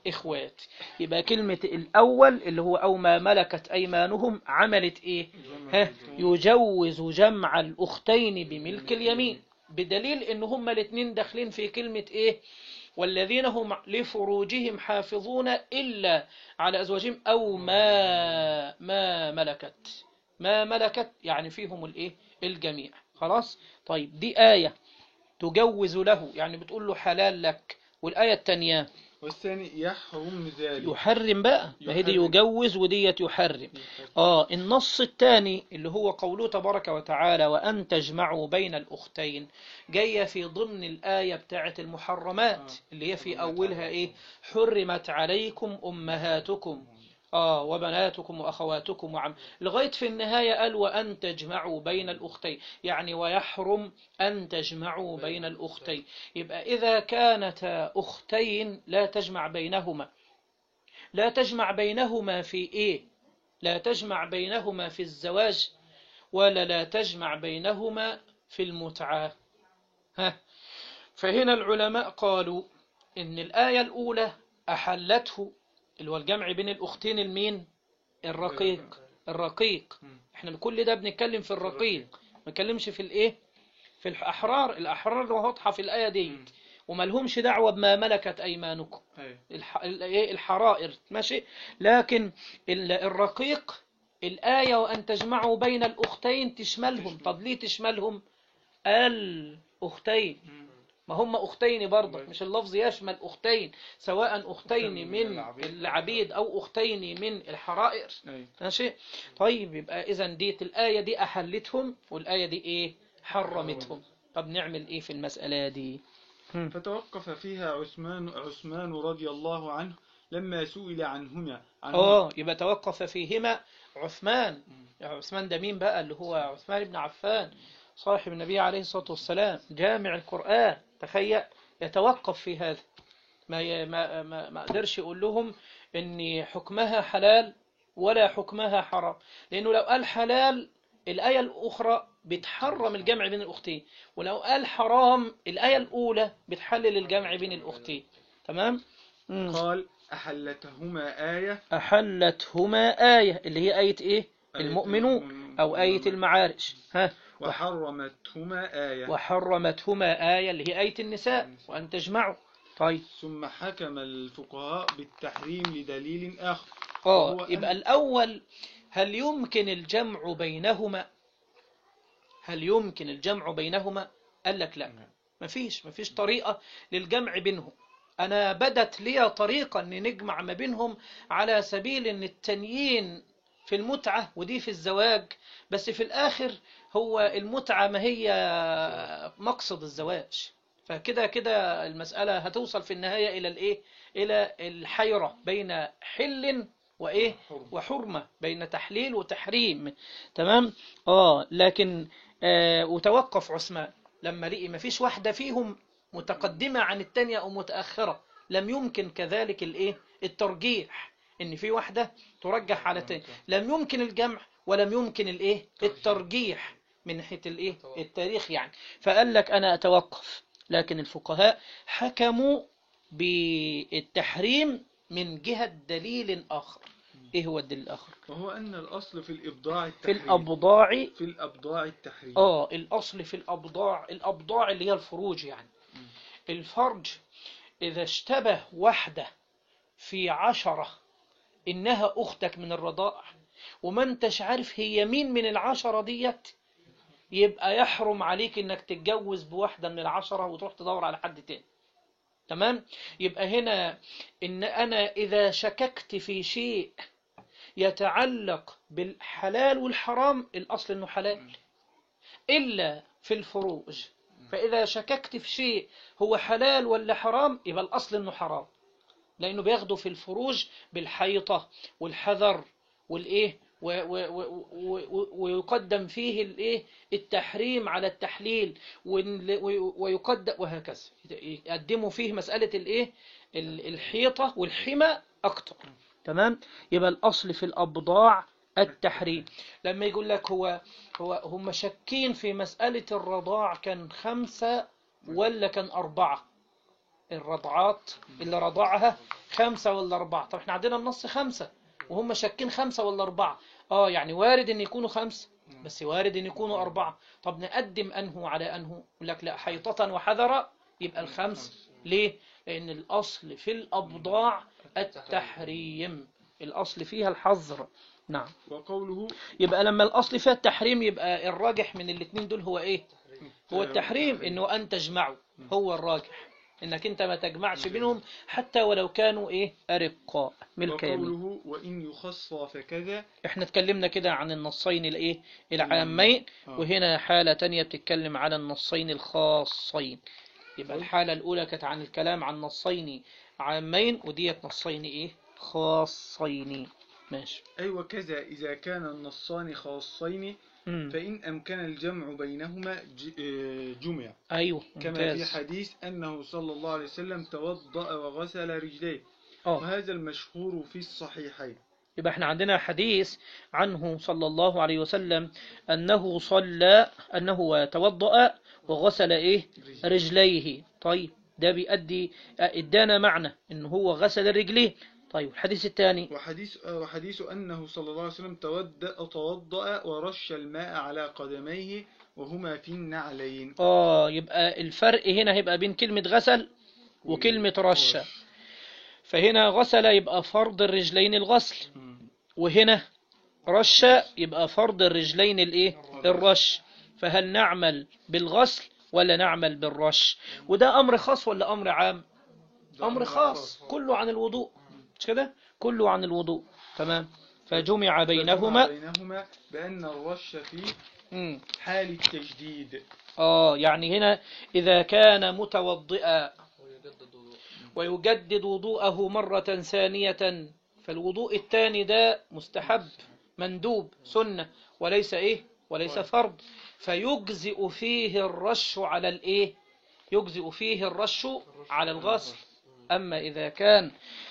إخوات. يبقى كلمة الأول اللي هو أو ما ملكت أيمانهم عملت إيه؟ ها يجوز جمع الأختين بملك اليمين، بدليل إن هما الاثنين داخلين في كلمة إيه؟ والذين هم لفروجهم حافظون إلا على أزواجهم أو ما ما ملكت، ما ملكت يعني فيهم الإيه؟ الجميع. خلاص. طيب دي آية تجوز له، يعني بتقول له حلال لك. والآية التانية والثاني يحرم ذلك، يحرم بقى، ما هي دي يحرم. يجوز وديت يحرم. آه النص الثاني اللي هو قوله تبارك وتعالى وأن تجمعوا بين الأختين، جاية في ضمن الآية بتاعة المحرمات اللي هي في أولها إيه؟ حرمت عليكم أمهاتكم آه وبناتكم وأخواتكم وعم، لغاية في النهاية قال وأن تجمعوا بين الأختين، يعني ويحرم أن تجمعوا بين الأختين. يبقى إذا كانتا أختين لا تجمع بينهما، لا تجمع بينهما في إيه؟ لا تجمع بينهما في الزواج، ولا لا تجمع بينهما في المتعة. ها. فهنا العلماء قالوا إن الآية الأولى أحلته اللي هو الجمع بين الأختين المين؟ الرقيق. الرقيق احنا كل ده بنتكلم في الرقيق، ما نتكلمش في الايه؟ في الأحرار. الأحرار واضحة في الآية دي وما لهمش دعوة بما ملكت أيمانكم الح... الحرائر ماشي. لكن الرقيق الآية وأن تجمعوا بين الأختين تشملهم. طب ليه تشملهم؟ الأختين، ما هم أختين برضه، مش اللفظ يشمل أختين، سواء أختين من العبيد أو أختين من الحرائر. ماشي. طيب يبقى إذا ديت الآية دي أحلتهم والآية دي إيه؟ حرمتهم. طب نعمل إيه في المسألة دي؟ فتوقف فيها عثمان عثمان رضي الله عنه لما سئل عنهما. اه يبقى توقف فيهما عثمان. عثمان ده مين بقى؟ اللي هو عثمان بن عفان صاحب النبي عليه الصلاة والسلام جامع القرآن. تخيل يتوقف في هذا، ما ما ما, ما قدرش يقول لهم ان حكمها حلال ولا حكمها حرام، لانه لو قال حلال الآية الأخرى بتحرم الجمع بين الأختين، ولو قال حرام الآية الأولى بتحلل الجمع بين الأختين. تمام. مم. قال أحلتهما آية، أحلتهما آية اللي هي آية إيه؟ المؤمنون أو آية المعارج. ها. وحرمتهما آية، وحرمتهما آية اللي هي آية النساء وأن تجمعوا. طيب ثم حكم الفقهاء بالتحريم لدليل آخر. آه يبقى الأول هل يمكن الجمع بينهما؟ هل يمكن الجمع بينهما؟ قال لك لا، مفيش مفيش طريقة للجمع بينهم. أنا بدت لي طريقة أن نجمع ما بينهم على سبيل أن التانيين في المتعة ودي في الزواج، بس في الآخر هو المتعة ما هي مقصد الزواج، فكده كده المسألة هتوصل في النهاية إلى الإيه؟ إلى الحيرة بين حل وإيه؟ وحرمة، بين تحليل وتحريم. تمام. آه لكن آه وتوقف عثمان لما لقي ما فيش واحدة فيهم متقدمة عن التانية أو متأخرة، لم يمكن كذلك الإيه؟ الترجيح، إن في واحدة ترجح على التانية، لم يمكن الجمع ولم يمكن الإيه؟ الترجيح من ناحية الإيه؟ التاريخ يعني. فقال لك أنا أتوقف، لكن الفقهاء حكموا بالتحريم من جهة دليل آخر. إيه هو الدليل الآخر؟ وهو أن الأصل في الإبضاع في التحريم، الأبضاع في الأبضاع التحريم. آه الأصل في الأبضاع، الأبضاع اللي هي الفروج يعني. الفرج إذا اشتبه واحدة في عشرة إنها أختك من الرضاع وما انتش عارف هي مين من العشرة ديت، يبقى يحرم عليك إنك تتجوز بواحدة من العشرة وتروح تدور على حد تاني. تمام. يبقى هنا إن أنا إذا شككت في شيء يتعلق بالحلال والحرام الأصل إنه حلال، إلا في الفروج، فإذا شككت في شيء هو حلال ولا حرام يبقى الأصل إنه حرام، لأنه بياخده في الفروج بالحيطة والحذر والإيه ويقدم فيه الإيه التحريم على التحليل ويقدم وهكذا، يقدموا فيه مسألة الإيه الحيطة والحمى أكتر. تمام. يبقى الأصل في الأبضاع التحريم. لما يقول لك هو هو هم شاكين في مسألة الرضاع كان خمسة ولا كان أربعة، الرضعات اللي رضعها خمسة ولا أربعة. طب احنا عندنا النص خمسة وهم شاكين خمسة ولا أربعة. اه يعني وارد ان يكونوا خمسة بس وارد ان يكونوا أربعة. طب نقدم أنه على أنه؟ يقول لك لا، حيطة وحذر يبقى الخمس. ليه؟ لأن الأصل في الأبضاع التحريم، الأصل فيها الحظر. نعم. وقوله يبقى لما الأصل فيها التحريم يبقى الراجح من الاثنين دول هو إيه؟ هو التحريم، إنه أن تجمعوا هو الراجح، إنك أنت ما تجمعش بينهم حتى ولو كانوا إيه؟ أرقاء ملك يمين. وقوله وإن يخصى فكذا. إحنا اتكلمنا كده عن النصين الإيه؟ العامين، وهنا حالة تانية بتتكلم على النصين الخاصين. يبقى الحالة الأولى كانت عن الكلام عن نصين عامين، وديت نصين إيه؟ خاصين. ماشي. أي أيوة وكذا إذا كان النصان خاصين مم. فإن أمكن الجمع بينهما جمع. أيوه كما ممتاز. في حديث أنه صلى الله عليه وسلم توضأ وغسل رجليه، أوه. وهذا المشهور في الصحيحين. يبقى احنا عندنا حديث عنه صلى الله عليه وسلم أنه صلى أنه توضأ وغسل إيه؟ رجليه. طيب ده بيؤدي ادانا معنى إنه هو غسل رجليه. طيب الحديث الثاني وحديث وحديث أنه صلى الله عليه وسلم توضأ توضأ ورش الماء على قدميه وهما في النعلين. آه يبقى الفرق هنا هيبقى بين كلمة غسل وكلمة رشة. فهنا غسل يبقى فرض الرجلين الغسل، وهنا رشة يبقى فرض الرجلين الايه؟ الرش. فهل نعمل بالغسل ولا نعمل بالرش؟ وده أمر خاص ولا أمر عام؟ أمر خاص، كله عن الوضوء، مش كده؟ كله عن الوضوء. تمام. فجمع بينهما بينهما بأن الرش في مم. حال التجديد. آه يعني هنا إذا كان متوضئا ويجدد وضوءه مرة ثانية، فالوضوء الثاني ده مستحب مندوب سنة وليس إيه؟ وليس فرض، فيجزئ فيه الرش على الإيه؟ يجزئ فيه الرش على الغسل. أما إذا كان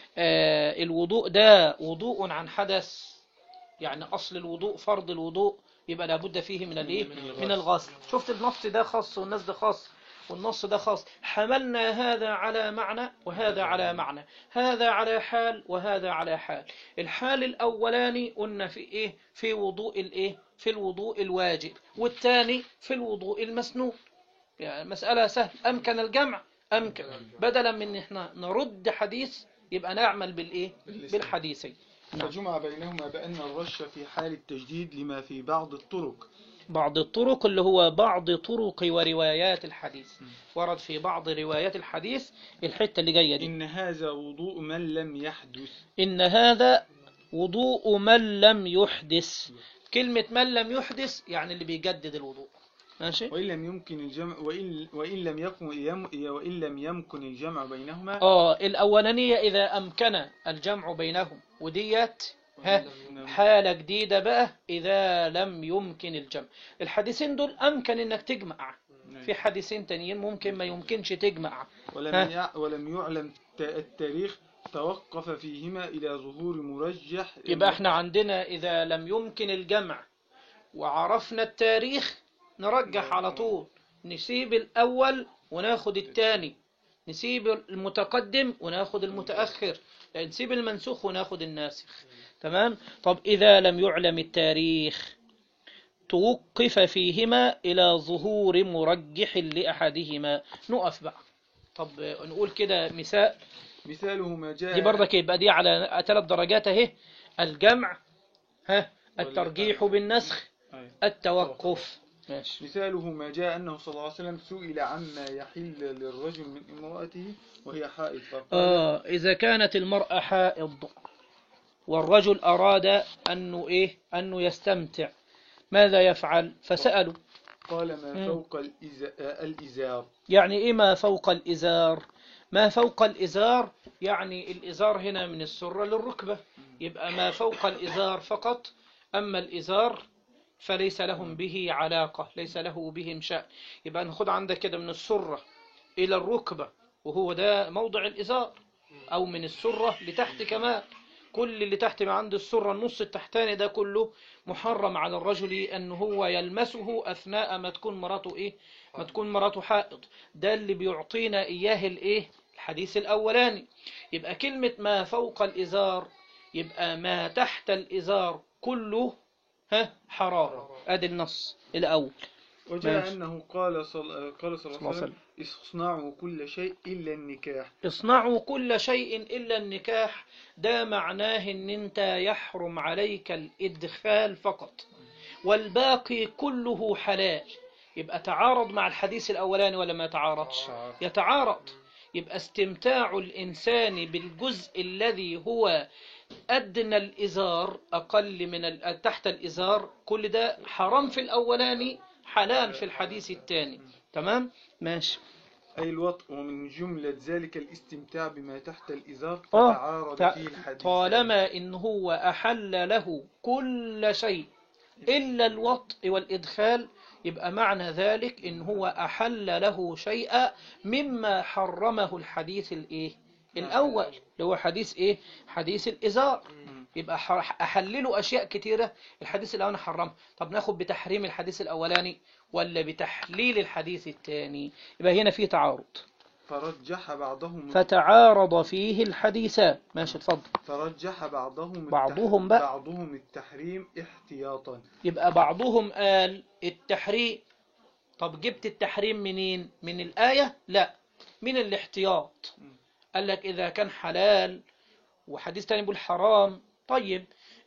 آه الوضوء ده وضوء عن حدث، يعني أصل الوضوء فرض الوضوء، يبقى لابد فيه من الإيه؟ من الغسل. شفت النص ده خاص والنص ده خاص والنص ده خاص، حملنا هذا على معنى وهذا على معنى، هذا على حال وهذا على حال. الحال الأولاني قلنا في إيه؟ في وضوء الإيه؟ في الوضوء الواجب، والثاني في الوضوء المسنون. يعني مسألة سهل، أمكن الجمع أمكن، بدلا من إحنا نرد حديث يبقى نعمل بالإيه؟ بالحديثين. فجمع بينهما بأن الرش في حال التجديد لما في بعض الطرق. بعض الطرق اللي هو بعض طرق وروايات الحديث، ورد في بعض روايات الحديث الحتة اللي جاية دي. إن هذا وضوء من لم يحدث. إن هذا وضوء من لم يحدث. كلمة من لم يحدث يعني اللي بيجدد الوضوء. ماشي. وإن لم يمكن الجمع وإن وإن لم يكن يم وإن لم يمكن الجمع بينهما. آه الأولانية إذا أمكن الجمع بينهم، وديت ها حالة جديدة بقى إذا لم يمكن الجمع. الحديثين دول أمكن إنك تجمع، في حديثين تانيين ممكن ما يمكنش تجمع. ولم ولم يعلم التاريخ توقف فيهما إلى ظهور مرجح. يبقى احنا عندنا إذا لم يمكن الجمع وعرفنا التاريخ نرجح على طول، نسيب الأول وناخد الثاني، نسيب المتقدم وناخد المتأخر، نسيب المنسوخ وناخد الناسخ. تمام. طب إذا لم يعلم التاريخ توقف فيهما إلى ظهور مرجح لأحدهما. نقف بقى. طب نقول كده مثال. مثاله ما جاء. دي برضك يبقى دي على ثلاث درجات اهي: الجمع، ها الترجيح بالنسخ، التوقف. ماشي. مثاله ما جاء أنه صلى الله عليه وسلم سئل عما يحل للرجل من امرأته وهي حائض فقال آه إذا كانت المرأة حائض والرجل أراد أنه إيه؟ أنه يستمتع، ماذا يفعل؟ فسألوا قال ما فوق الإزار. يعني إيه ما فوق الإزار؟ ما فوق الإزار يعني الإزار هنا من السرة للركبة، يبقى ما فوق الإزار فقط. أما الإزار فليس لهم به علاقة، ليس له بهم شأن. يبقى ناخد عندك كده من السرة إلى الركبة وهو ده موضع الإزار، أو من السرة لتحت كمان، كل اللي تحت ما عند السرة النص التحتاني ده كله محرم على الرجل أن هو يلمسه أثناء ما تكون مراته إيه؟ ما تكون مراته حائض. ده اللي بيعطينا إياه الإيه؟ الحديث الأولاني. يبقى كلمة ما فوق الإزار يبقى ما تحت الإزار كله ها حرام. أدي النص الأول. وجاء ماشي. أنه قال صل... قال صلى الله صلى الله عليه عليه وسلم اصنعوا كل شيء إلا النكاح. اصنعوا كل شيء إلا النكاح، ده معناه ان انت يحرم عليك الإدخال فقط والباقي كله حلال. يبقى تعارض مع الحديث الأولاني ولا ما يتعارضش؟ يتعارض. يبقى استمتاع الإنسان بالجزء الذي هو أدنى الإزار أقل من ال... تحت الإزار كل ده حرام في الأولاني، حلال في الحديث الثاني. تمام؟ ماشي. أي الوطء، ومن جملة ذلك الاستمتاع بما تحت الإزار آه فتعارض ت- فيه الحديث. طالما إن هو أحل له كل شيء إلا الوطء والإدخال، يبقى معنى ذلك إن هو أحل له شيئا مما حرمه الحديث الإيه الأول اللي هو حديث إيه حديث الإزار. يبقى ح- أحلله أشياء كتيرة الحديث الأولاني حرمها. طب ناخد بتحريم الحديث الأولاني ولا بتحليل الحديث الثاني؟ يبقى هنا في تعارض. فرجح بعضهم فتعارض فيه الحديثان. ماشي اتفضل. فرجح بعضهم التح... بعضهم بقى. بعضهم التحريم احتياطا. يبقى بعضهم قال التحريم. طب جبت التحريم منين؟ من الآية؟ لا، من الاحتياط. قال لك إذا كان حلال وحديث تاني بيقول حرام، طيب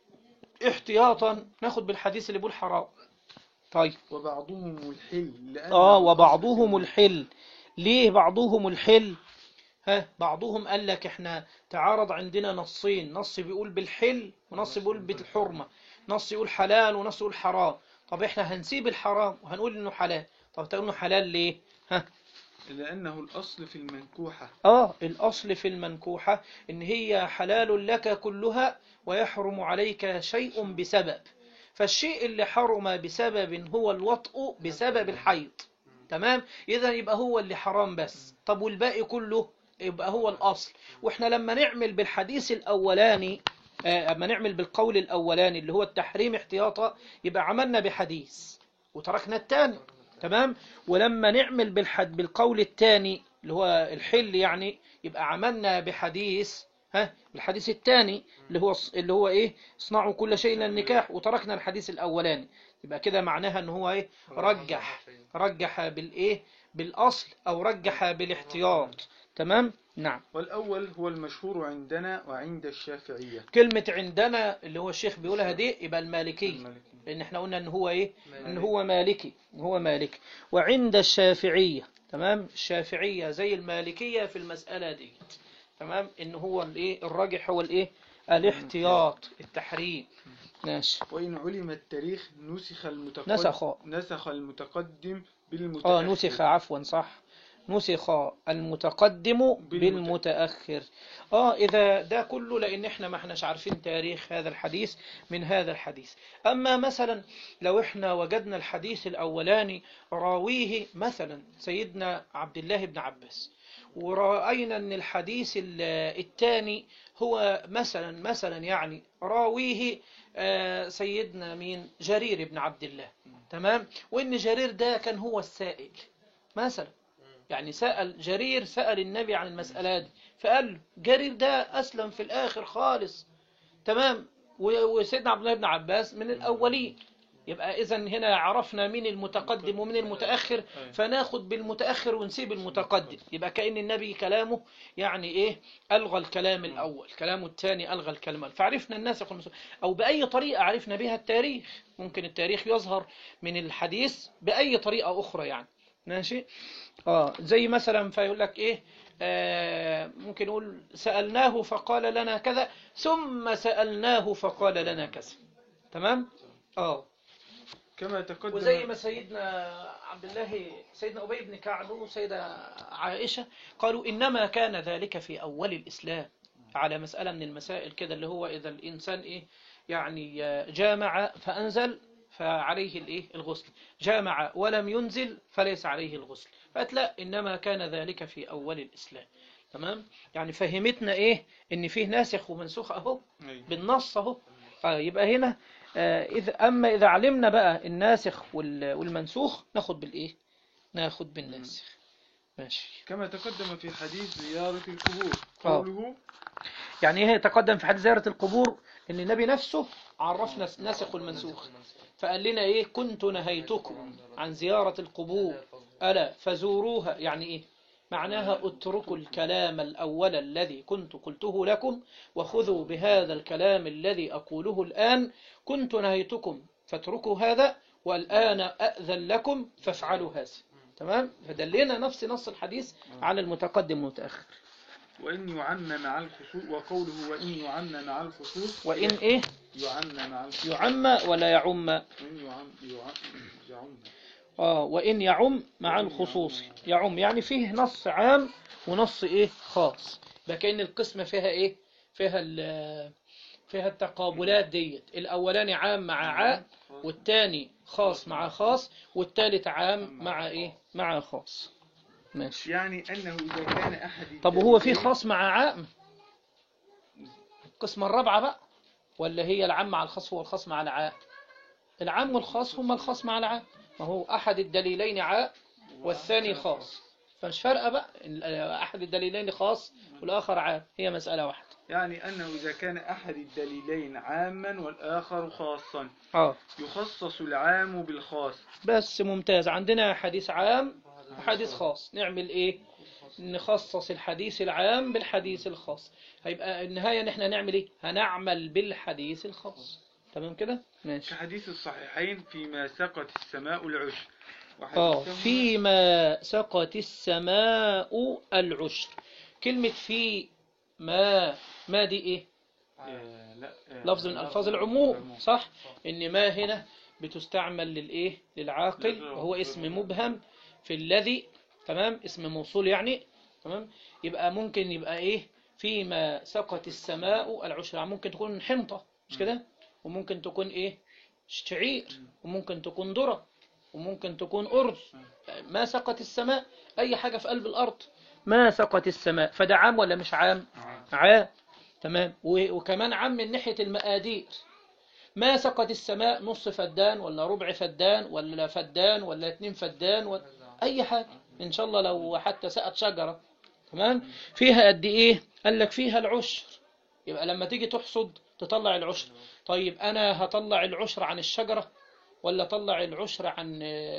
احتياطا ناخد بالحديث اللي بيقول حرام. طيب وبعضهم الحل لأن آه الأصل وبعضهم في- الحل. ليه بعضهم الحل؟ ها بعضهم قال لك احنا تعارض عندنا نصين، نص بيقول بالحل ونص بيقول بالحرمة، نص يقول حلال ونص يقول حرام. طب احنا هنسيب الحرام وهنقول انه حلال. طب تقول انه حلال ليه؟ ها لأنه الأصل في المنكوحة. اه الأصل في المنكوحة إن هي حلال لك كلها ويحرم عليك شيء بسبب. فالشيء اللي حرم بسبب هو الوطء بسبب الحيض. تمام؟ إذا يبقى هو اللي حرام بس. طب والباقي كله يبقى هو الأصل. وإحنا لما نعمل بالحديث الأولاني آه، أما نعمل بالقول الأولاني اللي هو التحريم احتياطا، يبقى عملنا بحديث وتركنا الثاني. تمام؟ ولما نعمل بالحد بالقول الثاني اللي هو الحل يعني، يبقى عملنا بحديث ها الحديث الثاني اللي هو اللي هو ايه اصنعوا كل شيء الا النكاح، وتركنا الحديث الاولاني. يبقى كده معناها ان هو ايه رجح رجح بالايه بالاصل او رجح بالاحتياط. تمام. نعم. والأول هو المشهور عندنا وعند الشافعية. كلمة عندنا اللي هو الشيخ بيقولها دي يبقى المالكي، لأن احنا قلنا ان هو ايه ان هو مالكي ان هو مالكي. وعند الشافعية، تمام، الشافعية زي المالكية في المسألة دي. تمام، ان هو الايه الراجح هو الايه الاحتياط التحريم. ماشي. وإن علم التاريخ نسخ المتقدم نسخ نسخ المتقدم اه بالمتأخر. نسخ عفوا صح، نسخ المتقدم بالمتأخر. اه اذا ده كله لان احنا ما احناش عارفين تاريخ هذا الحديث من هذا الحديث. اما مثلا لو احنا وجدنا الحديث الاولاني راويه مثلا سيدنا عبد الله بن عباس، ورأينا ان الحديث الثاني هو مثلا مثلا يعني راويه آه، سيدنا مين جرير بن عبد الله. تمام، وان جرير ده كان هو السائل مثلا، يعني سأل جرير سأل النبي عن المسألة دي فقال له جرير ده أسلم في الآخر خالص. تمام، وسيدنا عبد الله بن عباس من الأولين. يبقى إذا هنا عرفنا مين المتقدم ومين المتأخر، فناخد بالمتأخر ونسيب المتقدم. يبقى كأن النبي كلامه يعني إيه ألغى الكلام الأول، كلامه الثاني ألغى الكلام الأول. فعرفنا الناسخ والمنسوخ، أو بأي طريقة عرفنا بها التاريخ. ممكن التاريخ يظهر من الحديث بأي طريقة أخرى يعني. ماشي. اه زي مثلا فيقول لك ايه آه ممكن نقول سألناه فقال لنا كذا ثم سألناه فقال لنا كذا. تمام. اه كما تقدم. وزي ما سيدنا عبد الله سيدنا أبي بن كعب وسيدة عائشة قالوا إنما كان ذلك في أول الإسلام، على مسألة من المسائل كده اللي هو إذا الإنسان إيه يعني جامع فأنزل فعليه الإيه الغسل، جامع ولم ينزل فليس عليه الغسل. فأتلا إنما كان ذلك في أول الإسلام. تمام، يعني فهمتنا إيه إن فيه ناسخ ومنسوخ أهو بالنص أهو. آه يبقى هنا آه إذا أما إذا علمنا بقى الناسخ والمنسوخ ناخد بالإيه ناخد بالناسخ. ماشي. كما تقدم في حديث زيارة القبور آه. قوله يعني ايه يتقدم في حديث زيارة القبور؟ ان النبي نفسه عرفنا الناسخ والمنسوخ، فقال لنا ايه؟ كنت نهيتكم عن زيارة القبور ألا فزوروها. يعني ايه معناها؟ اتركوا الكلام الأول الذي كنت قلته لكم وخذوا بهذا الكلام الذي أقوله الآن. كنت نهيتكم فاتركوا هذا، والآن أأذن لكم فافعلوا هذا. تمام؟ فدلنا نفس نص الحديث على المتقدم والمتأخر. وإن يعم مع الخصوص، وقوله وإن يعم مع الخصوص وإن إيه؟ يعم مع الخصوص. يعم ولا يعم؟ وإن يعم يعم يعم آه وإن يعم مع الخصوص. يعم يعني فيه نص عام ونص إيه خاص. لكن القسمة فيها إيه؟ فيها فيها التقابلات ديت. الأولاني عام مع عام، والتاني خاص مع خاص، والتالت عام مع إيه؟ مع خاص. ماشي. يعني أنه إذا كان أحد طب وهو في خاص مع عام القسمة الرابعة بقى، ولا هي العام مع الخاص هو الخاص مع العام؟ العام والخاص هما الخاص مع العام، ما هو أحد الدليلين عام والثاني خاص، فمش فارقة بقى أحد الدليلين خاص والآخر عام، هي مسألة واحدة. يعني أنه إذا كان أحد الدليلين عاما والآخر خاصا آه. يخصص العام بالخاص. بس ممتاز. عندنا حديث عام وحديث خاص، نعمل إيه؟ نخصص الحديث العام بالحديث الخاص. هيبقى النهاية ان احنا نعمل ايه؟ هنعمل بالحديث الخاص. تمام كده؟ ماشي. كحديث الصحيحين فيما سقت السماء العشر. اه فيما سقت السماء العشر. كلمة في ما ما دي ايه؟ آه لا آه لفظ من ألفاظ العموم، صح؟ إن ما هنا بتستعمل للإيه؟ للعاقل، وهو اسم مبهم في الذي. تمام؟ اسم موصول يعني. تمام؟ يبقى ممكن يبقى إيه؟ فيما سقت السماء العشر، ممكن تكون حنطة مش كده؟ وممكن تكون إيه؟ شعير، وممكن تكون ذرة، وممكن تكون أرز. ما سقت السماء أي حاجة في قلب الأرض ما سقت السماء، فده عام ولا مش عام؟ عام. تمام. وكمان عام من ناحية المقادير. ما سقت السماء نص فدان ولا ربع فدان ولا فدان ولا اتنين فدان ولا أي حاجة، إن شاء الله لو حتى سقت شجرة. تمام. فيها قد إيه؟ قال لك فيها العشر. يبقى لما تيجي تحصد تطلع العشر. طيب أنا هطلع العشر عن الشجرة ولا طلع العشر عن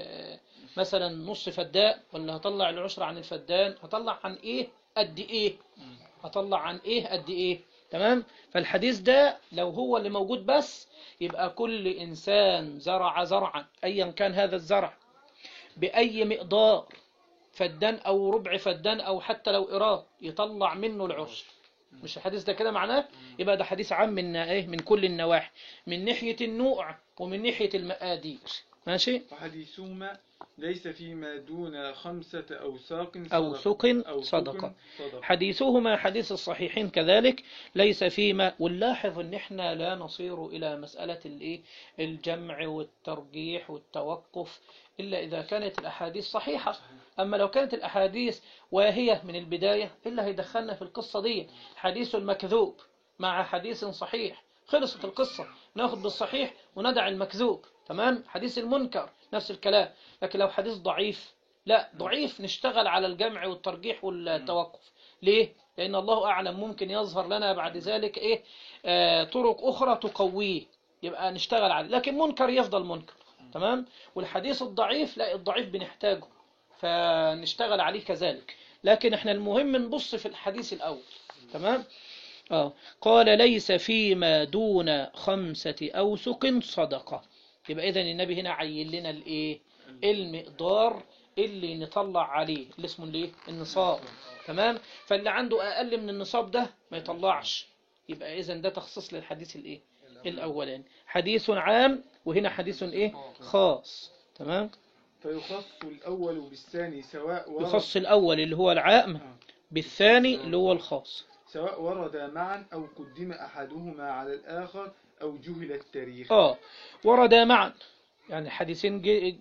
مثلا نص فدان، ولا هطلع العشر عن الفدان؟ هطلع عن إيه قد إيه؟ هطلع عن إيه قد إيه؟ تمام. فالحديث ده لو هو اللي موجود بس، يبقى كل إنسان زرع زرعا أيا كان هذا الزرع بأي مقدار، فدان أو ربع فدان أو حتى لو إيراد، يطلع منه العشر. مش الحديث ده كده معناه؟ يبقى ده حديث عام من إيه؟ من كل النواحي، من ناحية النوع ومن ناحية المقادير. ماشي. وحديثهما ليس فيما دون خمسة أوساق أو سق صدقة. حديثهما حديث الصحيحين كذلك ليس فيما. ونلاحظ ان احنا لا نصير الى مسألة الايه الجمع والترجيح والتوقف إلا إذا كانت الأحاديث صحيحة. أما لو كانت الأحاديث واهية من البداية إلا هيدخلنا في القصة دي حديث المكذوب مع حديث صحيح، خلصت القصة، ناخد بالصحيح وندع المكذوب. تمام. حديث المنكر نفس الكلام. لكن لو حديث ضعيف، لا ضعيف نشتغل على الجمع والترجيح والتوقف. ليه؟ لأن الله أعلم ممكن يظهر لنا بعد ذلك إيه آه طرق أخرى تقويه، يبقى نشتغل عليه. لكن منكر يفضل منكر. تمام. والحديث الضعيف لا، الضعيف بنحتاجه فنشتغل عليه كذلك. لكن احنا المهم نبص في الحديث الأول. تمام. آه. قال ليس فيما دون خمسة أوسق صدقة. يبقى إذن النبي هنا عين لنا الإيه المقدار اللي نطلع عليه اللي اسمه الايه النصاب. تمام. فاللي عنده أقل من النصاب ده ما يطلعش. يبقى إذن ده تخصص للحديث الإيه الأولاني. حديث عام وهنا حديث إيه خاص. تمام. فيخص الأول بالثاني سواء ورد يخص الأول اللي هو العام بالثاني اللي هو الخاص، سواء ورد معا أو قدم أحدهما على الآخر أو جهل التاريخ. آه ورد معا يعني حديثين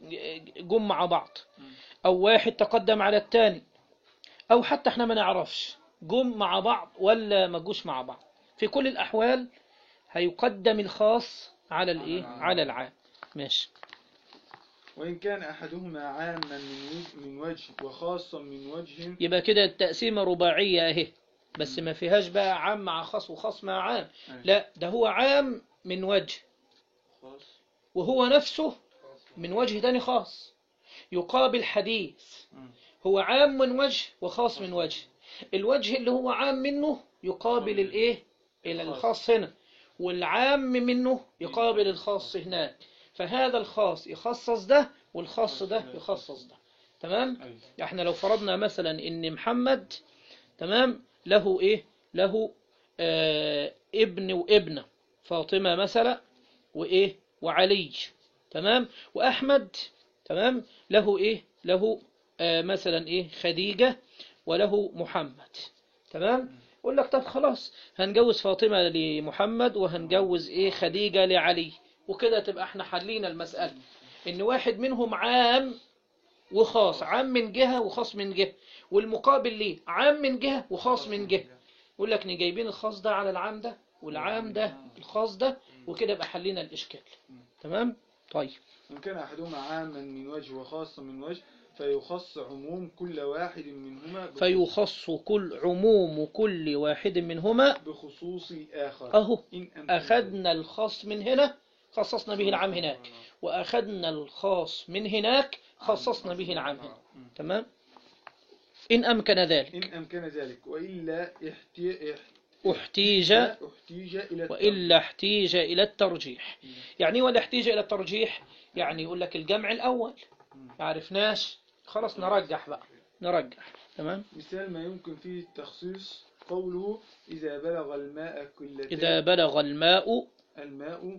جم مع بعض، أو واحد تقدم على الثاني، أو حتى احنا ما نعرفش جم مع بعض ولا ما جوش مع بعض. في كل الأحوال هيقدم الخاص على الإيه على العام. ماشي. وإن كان أحدهما عاما من وجه, من وجه وخاصا من وجه. يبقى كده التقسيمة رباعية اهي، بس ما فيهاش بقى عام مع خاص وخاص مع عام. لا، ده هو عام من وجه وهو نفسه من وجه تاني خاص، يقابل حديث هو عام من وجه وخاص من وجه. الوجه اللي هو عام منه يقابل الايه الى الخاص هنا، والعام منه يقابل الخاص هناك، فهذا الخاص يخصص ده والخاص ده يخصص ده. تمام. احنا لو فرضنا مثلا ان محمد تمام له ايه له آه ابن وابنه، فاطمة مثلا وايه وعلي، تمام، واحمد تمام له ايه له آه مثلا ايه خديجة وله محمد، تمام. يقول لك طب خلاص هنجوز فاطمة لمحمد وهنجوز ايه خديجة لعلي، وكده تبقى احنا حلينا المسألة ان واحد منهم عام وخاص، عام من جهة وخاص من جهة، والمقابل ليه عام من جهة وخاص من جهة. يقول لك جايبين الخاص ده على العام ده والعام ده الخاص ده، وكده يبقى حلينا الإشكال. تمام. طيب إن كان أحدهما عاما من وجه وخاصا من وجه فيخص عموم كل واحد منهما فيخص كل عموم كل واحد منهما بخصوص الآخر. أهو أخذنا الخاص من هنا خصصنا به العام هناك، وأخذنا الخاص من هناك خصصنا به العام هنا. تمام. إن أمكن ذلك إن أمكن ذلك وإلا احتي... احتيج احتيج إلى وإلا احتيج إلى الترجيح. يعني ولا احتيج إلى الترجيح؟ يعني يقول لك الجمع الأول ما عرفناش، خلاص نرجح بقى نرجح. تمام. مثال ما يمكن فيه التخصيص قوله إذا بلغ الماء كلتين إذا بلغ الماء الماء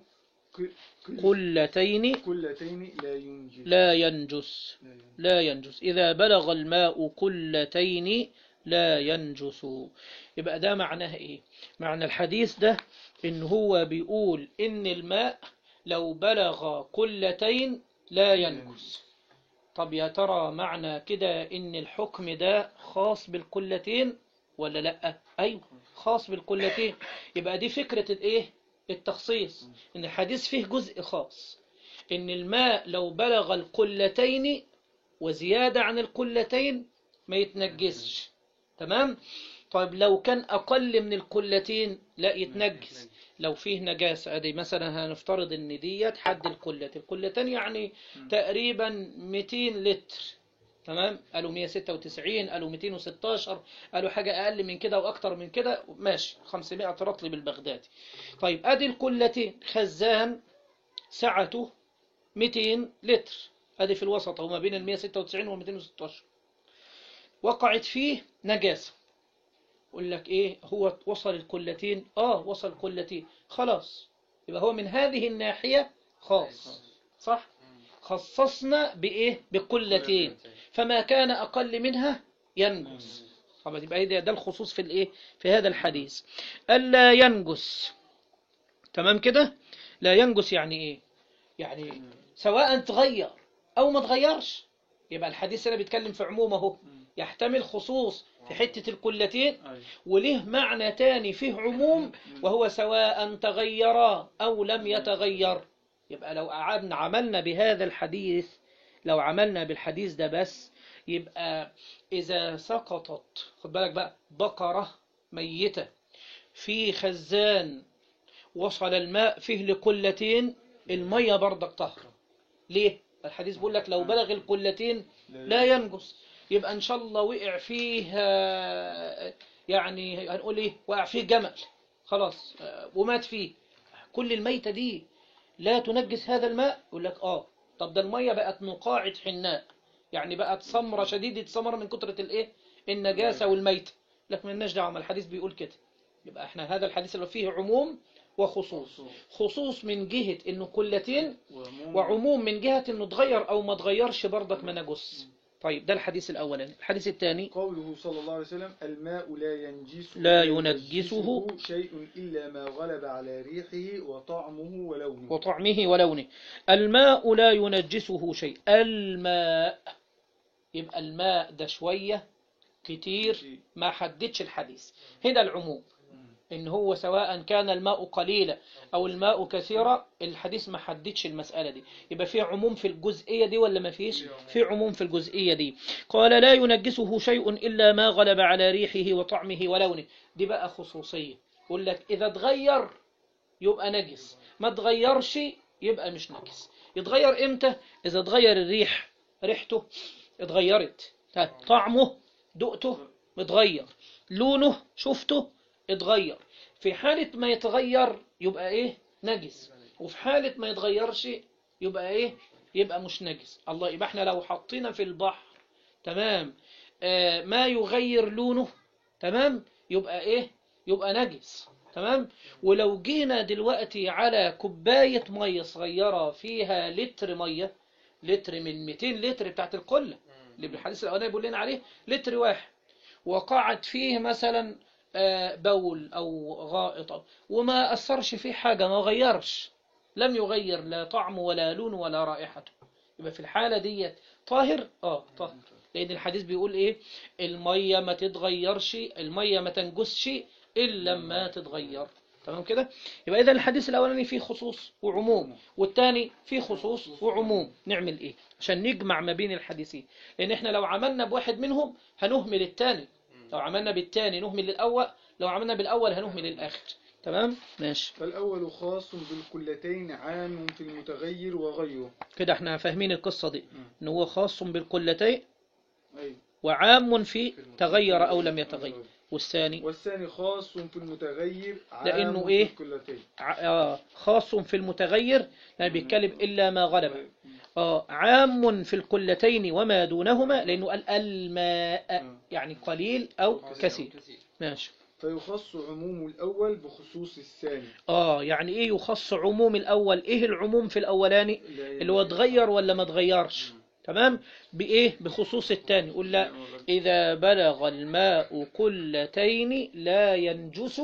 قلتين كلتين لا ينجس لا ينجس لا ينجس إذا بلغ الماء قلتين لا ينجس. يبقى ده معناه إيه؟ معنى الحديث ده إن هو بيقول إن الماء لو بلغ قلتين لا ينجس. طب يا ترى معنى كده إن الحكم ده خاص بالقلتين ولا لأ؟ أيوه خاص بالقلتين. يبقى دي فكرة الإيه؟ التخصيص، إن الحديث فيه جزء خاص، إن الماء لو بلغ القلتين وزيادة عن القلتين ما يتنجسش. تمام. طيب لو كان أقل من القلتين لا يتنجس. لو فيه نجاسة ادي مثلا هنفترض ان ديت حد القلة، القلتين يعني تقريبا مئتين لتر، تمام. قالوا مئة وستة وتسعين، قالوا مئتين وستاشر، قالوا حاجة اقل من كده واكتر من كده ماشي، خمسمائة رطل بالبغدادي. طيب ادي القلتين خزان سعته مئتين لتر، ادي في الوسط هو ما بين ال مئة وستة وتسعين و مئتين وستاشر، وقعت فيه نجاسة. يقول لك ايه هو وصل القلتين؟ اه وصل القلتين، خلاص يبقى هو من هذه الناحية خاص، صح. خصصنا بايه؟ بقلتين، فما كان اقل منها ينجس. طبعا يبقى ده الخصوص في الايه في هذا الحديث. الا ينجس، تمام كده. لا ينجس يعني ايه؟ يعني سواء تغير او ما تغيرش. يبقى الحديث هنا بيتكلم في عمومه، يحتمل خصوص في حتة القلتين، وليه معنى تاني فيه عموم وهو سواء تغير أو لم يتغير. يبقى لو قعدنا عملنا بهذا الحديث، لو عملنا بالحديث ده بس، يبقى إذا سقطت، خد بالك بقى، بقرة ميتة في خزان وصل الماء فيه لقلتين، المية برضك طهر. ليه؟ الحديث بيقول لك لو بلغ القلتين لا ينجس. يبقى ان شاء الله وقع فيه يعني هنقول ايه، وقع فيه جمل خلاص ومات فيه، كل الميتة دي لا تنجس هذا الماء. يقول لك اه طب ده المية بقت نقاعة حناء، يعني بقت سمرة شديدة سمرة من كترة الايه النجاسة والميتة. لكن مالناش دعوة، ما الحديث بيقول كده. يبقى احنا هذا الحديث اللي فيه عموم وخصوص، خصوص من جهة انه قلتين، وعموم من جهة انه تغير او ما تغيرش برضك ما نجس. طيب ده الحديث الاولاني. الحديث الثاني قوله صلى الله عليه وسلم الماء لا ينجسه لا ينجسه شيء إلا ما غلب على ريحه وطعمه ولونه وطعمه ولونه. الماء لا ينجسه شيء. الماء يبقى الماء ده شوية كتير ما حددش الحديث هنا العموم. إن هو سواء كان الماء قليلا أو الماء كثيرا، الحديث ما حددش المسألة دي. يبقى في عموم في الجزئية دي ولا ما فيش؟ في عموم في الجزئية دي. قال لا ينجسه شيء إلا ما غلب على ريحه وطعمه ولونه. دي بقى خصوصية، يقول لك إذا اتغير يبقى نجس، ما اتغيرش يبقى مش نجس. يتغير إمتى؟ إذا اتغير الريح، ريحته اتغيرت، طعمه دقته اتغير، لونه شفته اتغير. في حالة ما يتغير يبقى ايه؟ نجس. وفي حالة ما يتغيرش يبقى ايه؟ يبقى مش نجس. الله، يبقى احنا لو حطينا في البحر تمام آه ما يغير لونه تمام يبقى ايه؟ يبقى نجس. تمام. ولو جينا دلوقتي على كوباية مية صغيرة فيها لتر مية، لتر من مئتين لتر بتاعت القلة اللي بالحديث الأولاني بيقول لنا عليه، لتر واحد، وقعت فيه مثلا بول أو غائط وما أثرش فيه حاجة، ما غيرش، لم يغير لا طعمه ولا لونه ولا رائحته، يبقى في الحالة دي طاهر. اه طاهر، لأن الحديث بيقول إيه؟ المية ما تتغيرش، المية ما تنجسش إلا لما تتغير. تمام كده؟ يبقى إذا الحديث الأولاني فيه خصوص وعموم، والثاني فيه خصوص وعموم. نعمل إيه عشان نجمع ما بين الحديثين؟ لأن إحنا لو عملنا بواحد منهم هنهمل الثاني، لو عملنا بالثاني نهمل الأول، لو عملنا بالأول هنهمل الآخر. تمام؟ ماشي. فالأول خاص بالقلتين عام في المتغير وغيره. كده احنا فاهمين القصة دي، إن هو خاص بالقلتين أيوة. وعام في تغير أو لم يتغير. والثاني والثاني خاص في المتغير عام لأنه في إيه؟ القلتين. آه خاص في المتغير، لا بيتكلم إلا ما غلب. آه عام في القلتين وما دونهما، لأنه قال الماء يعني قليل أو كثير. ماشي. فيخص عموم الأول بخصوص الثاني. آه يعني إيه يخص عموم الأول؟ إيه العموم في الأولاني؟ اللي هو اتغير ولا ما اتغيرش. تمام. بإيه؟ بخصوص الثاني. يقول لا، إذا بلغ الماء قلتين لا ينجس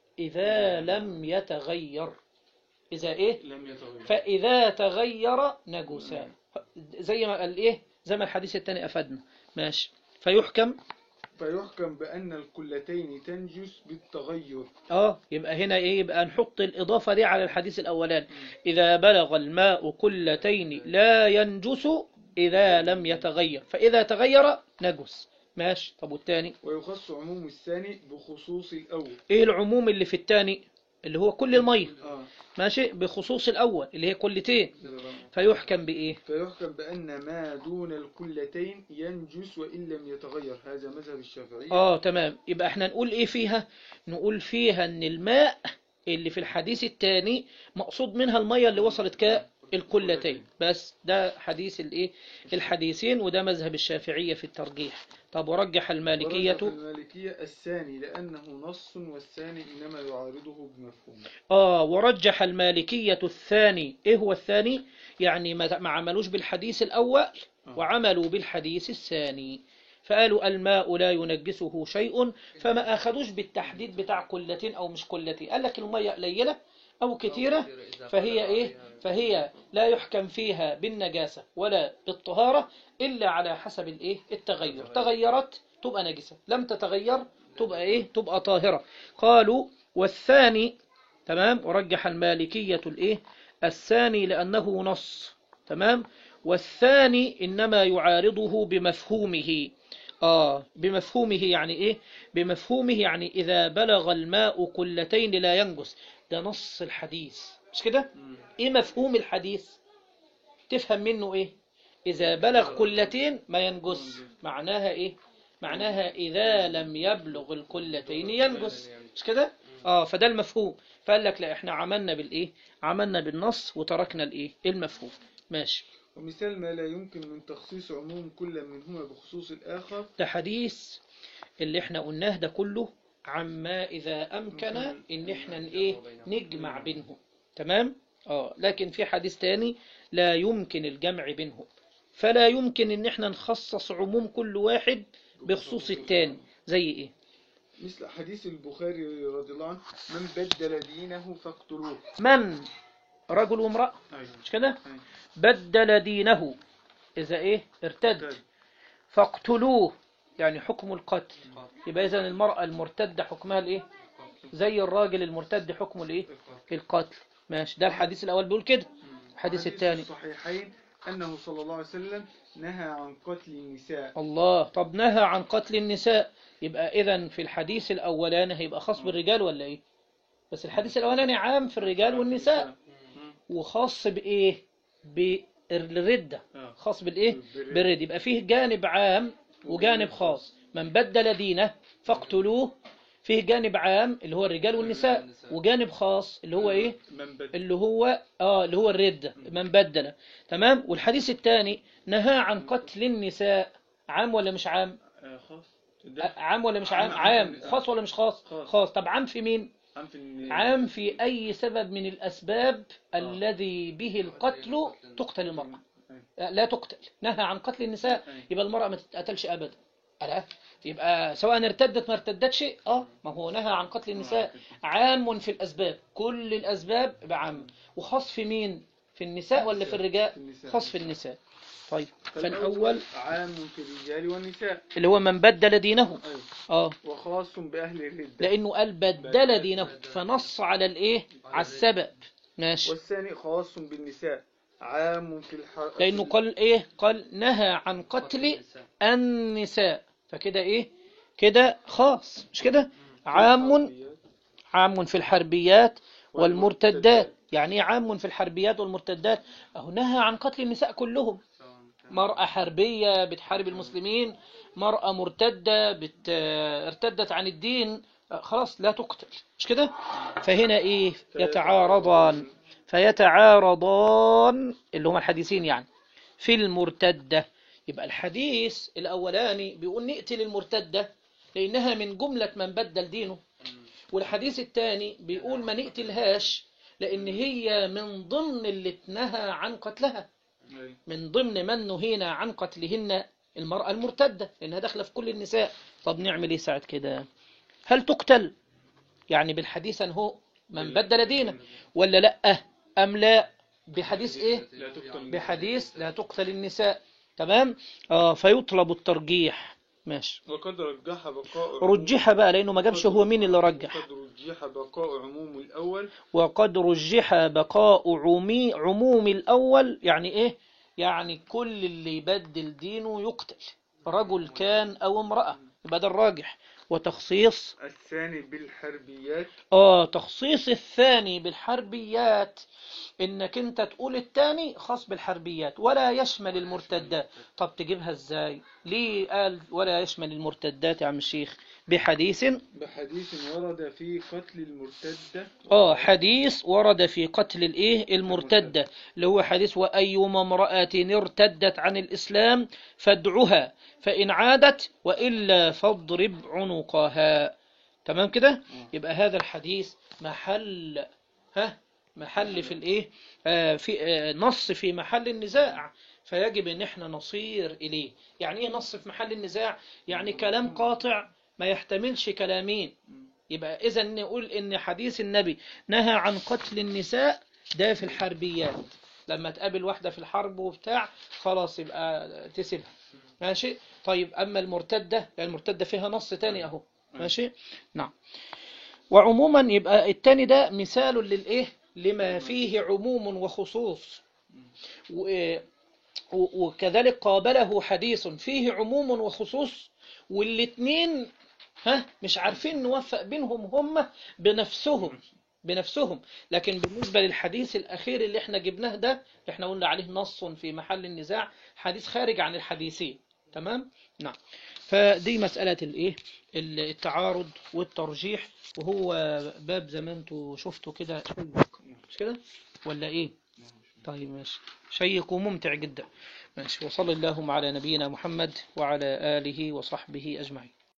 إذا لم يتغير. إذا إيه؟ لم يتغير. فإذا تغير نجسا، زي ما قال إيه؟ زي ما الحديث الثاني أفادنا. ماشي. فيحكم فيحكم بأن القلتين تنجس بالتغير. آه يبقى هنا إيه؟ يبقى نحط الإضافة دي على الحديث الأولاني. إذا بلغ الماء قلتين لا ينجس إذا لم يتغير، فإذا تغير نجس. ماشي. طب والثاني؟ ويخص عموم الثاني بخصوص الأول. إيه العموم اللي في الثاني؟ اللي هو كل المية. آه. ماشي. بخصوص الأول اللي هي كلتين. فيحكم بإيه؟ فيحكم بأن ما دون الكلتين ينجس وإن لم يتغير. هذا مذهب الشافعي. آه تمام. يبقى احنا نقول إيه فيها؟ نقول فيها أن الماء اللي في الحديث الثاني مقصود منها المية اللي وصلت كالكلتين بس. ده حديث الإيه؟ الحديثين، وده مذهب الشافعية في الترجيح. طب ورجح المالكية؟ ورجح المالكية الثاني لأنه نص، والثاني إنما يعارضه بمفهوم. آه ورجح المالكية الثاني. إيه هو الثاني؟ يعني ما عملوش بالحديث الأول وعملوا بالحديث الثاني، فقالوا الماء لا ينجسه شيء، فما أخذوش بالتحديد بتاع قلتين أو مش قلتين. قال لك المية قليلة أو كثيرة فهي إيه؟ فهي لا يحكم فيها بالنجاسة ولا بالطهارة إلا على حسب الإيه؟ التغير. تغيرت تبقى نجسة، لم تتغير تبقى إيه؟ تبقى طاهرة. قالوا والثاني تمام. ورجح المالكية الإيه؟ الثاني لأنه نص. تمام. والثاني إنما يعارضه بمفهومه. آه بمفهومه يعني إيه؟ بمفهومه يعني إذا بلغ الماء قلتين لا ينجس. ده نص الحديث مش كده؟ إيه مفهوم الحديث؟ تفهم منه إيه؟ إذا بلغ قلتين ما ينجس، معناها إيه؟ معناها إذا لم يبلغ القلتين ينجس، مش كده؟ آه فده المفهوم. فقال لك لا، إحنا عملنا بالإيه؟ عملنا بالنص وتركنا الإيه؟ المفهوم. ماشي. ومثال ما لا يمكن من تخصيص عموم كل منهما بخصوص الآخر. ده حديث اللي احنا قلناه ده كله عما إذا أمكن إن احنا إيه؟ نجمع بينهم. تمام؟ آه لكن في حديث تاني لا يمكن الجمع بينهم، فلا يمكن إن احنا نخصص عموم كل واحد بخصوص التاني. زي إيه؟ مثل حديث البخاري رضي الله عنه: من بدل دينه فاقتلوه. من؟ رجل وامرأة مش كده؟ بدل دينه إذا إيه؟ ارتد فاقتلوه، يعني حكم القتل. يبقى إذن المرأة المرتدة حكمها الإيه؟ زي الراجل المرتد حكمه الايه؟ القتل. ماشي، ده الحديث الأول بيقول كده. الحديث الثاني الصحيحين أنه صلى الله عليه وسلم نهى عن قتل النساء. الله، طب نهى عن قتل النساء، يبقى إذن في الحديث الأولاني هيبقى خاص بالرجال ولا إيه؟ بس الحديث الأولاني عام في الرجال والنساء، وخاص بإيه؟ بالردة، خاص بالإيه؟ بالردة. يبقى فيه جانب عام وجانب خاص. من بدل دينه فاقتلوه، فيه جانب عام اللي هو الرجال والنساء، وجانب خاص اللي هو إيه؟ اللي هو آه اللي هو الردة، من بدل. تمام. والحديث الثاني نهى عن قتل النساء، عام ولا مش عام؟ عام ولا مش عام؟ عام. خاص ولا مش خاص؟ خاص. طب عام في مين؟ عام في أي سبب من الأسباب الذي به القتل تقتل المرأة، لا تقتل. نهى عن قتل النساء، يبقى المرأة ما تتقتلش أبدا. ألا يبقى سواء ارتدت ما ارتدتش، اه ما هو نهى عن قتل النساء، عام في الأسباب، كل الأسباب بعام. وخاص في مين؟ في النساء ولا في الرجال؟ خاص في النساء. طيب، فالأول عام في الرجال والنساء اللي هو من بدل دينه. اه وخاص بأهل الردة، لأنه قال بدل دينه، فنص على الإيه؟ على السبب. ماشي. والثاني خاص بالنساء، عام في الحر، لأنه قال إيه؟ قال نهى عن قتل النساء، فكده إيه؟ كده خاص، مش كده؟ عام عام في الحربيات والمرتدات. يعني إيه عام في الحربيات والمرتدات؟ أهو نهى عن قتل النساء كلهم. مرأة حربية بتحارب المسلمين، مرأة مرتدة بت... ارتدت عن الدين، خلاص لا تقتل، مش كده؟ فهنا إيه؟ يتعارضان، فيتعارضان اللي هما الحديثين يعني في المرتدة. يبقى الحديث الأولاني بيقول نقتل المرتدة لأنها من جملة من بدل دينه، والحديث الثاني بيقول ما نقتلهاش لأن هي من ضمن اللي اتنهى عن قتلها، من ضمن من نهينا عن قتلهن المرأة المرتدة لأنها داخلة في كل النساء. طب نعمل إيه ساعة كده؟ هل تقتل يعني بالحديث هو من بدل دينه ولا لا أم لا؟ بحديث إيه؟ بحديث لا تقتل النساء. تمام. آه فيطلب الترجيح. ماشي. وقد رجح بقاء رجح بقى لأنه ما جابش هو مين اللي رجح. وقد رجح بقاء عموم الأول وقد رجح بقاء عمي عموم الأول. يعني إيه؟ يعني كل اللي يبدل دينه يقتل، رجل كان أو امرأة، يبقى ده الراجح. وتخصيص الثاني بالحربيات، آه تخصيص الثاني بالحربيات إنك أنت تقول الثاني خاص بالحربيات ولا يشمل المرتدات. طب تجيبها إزاي؟ ليه قال ولا يشمل المرتدات يا عم الشيخ؟ بحديث بحديث ورد في قتل المرتدة. آه حديث ورد في قتل الإيه؟ المرتدة، اللي هو حديث وأيما امرأة ارتدت عن الإسلام فادعها فإن عادت وإلا فاضرب عنقها. تمام كده؟ يبقى هذا الحديث محل ها محل في الإيه؟ آه في آه نص في محل النزاع، فيجب ان احنا نصير إليه. يعني ايه نص في محل النزاع؟ يعني كلام قاطع ما يحتملش كلامين. يبقى إذا نقول إن حديث النبي نهى عن قتل النساء ده في الحربيات، لما تقابل واحدة في الحرب وبتاع خلاص يبقى تسيبها. ماشي. طيب أما المرتدة، يعني المرتدة فيها نص تاني أهو. ماشي. نعم. وعموما يبقى التاني ده مثال للإيه؟ لما فيه عموم وخصوص. وكذلك قابله حديث فيه عموم وخصوص، والاتنين ها مش عارفين نوفق بينهم هم بنفسهم بنفسهم لكن بالنسبة للحديث الأخير اللي احنا جبناه ده اللي احنا قلنا عليه نص في محل النزاع، حديث خارج عن الحديثين. تمام. نعم. فدي مسألة الايه التعارض والترجيح، وهو باب زي ما انتوا شفتوا كده مش كده ولا ايه؟ طيب ماشي، شيق وممتع جدا. ماشي. وصلى اللهم على نبينا محمد وعلى آله وصحبه أجمعين.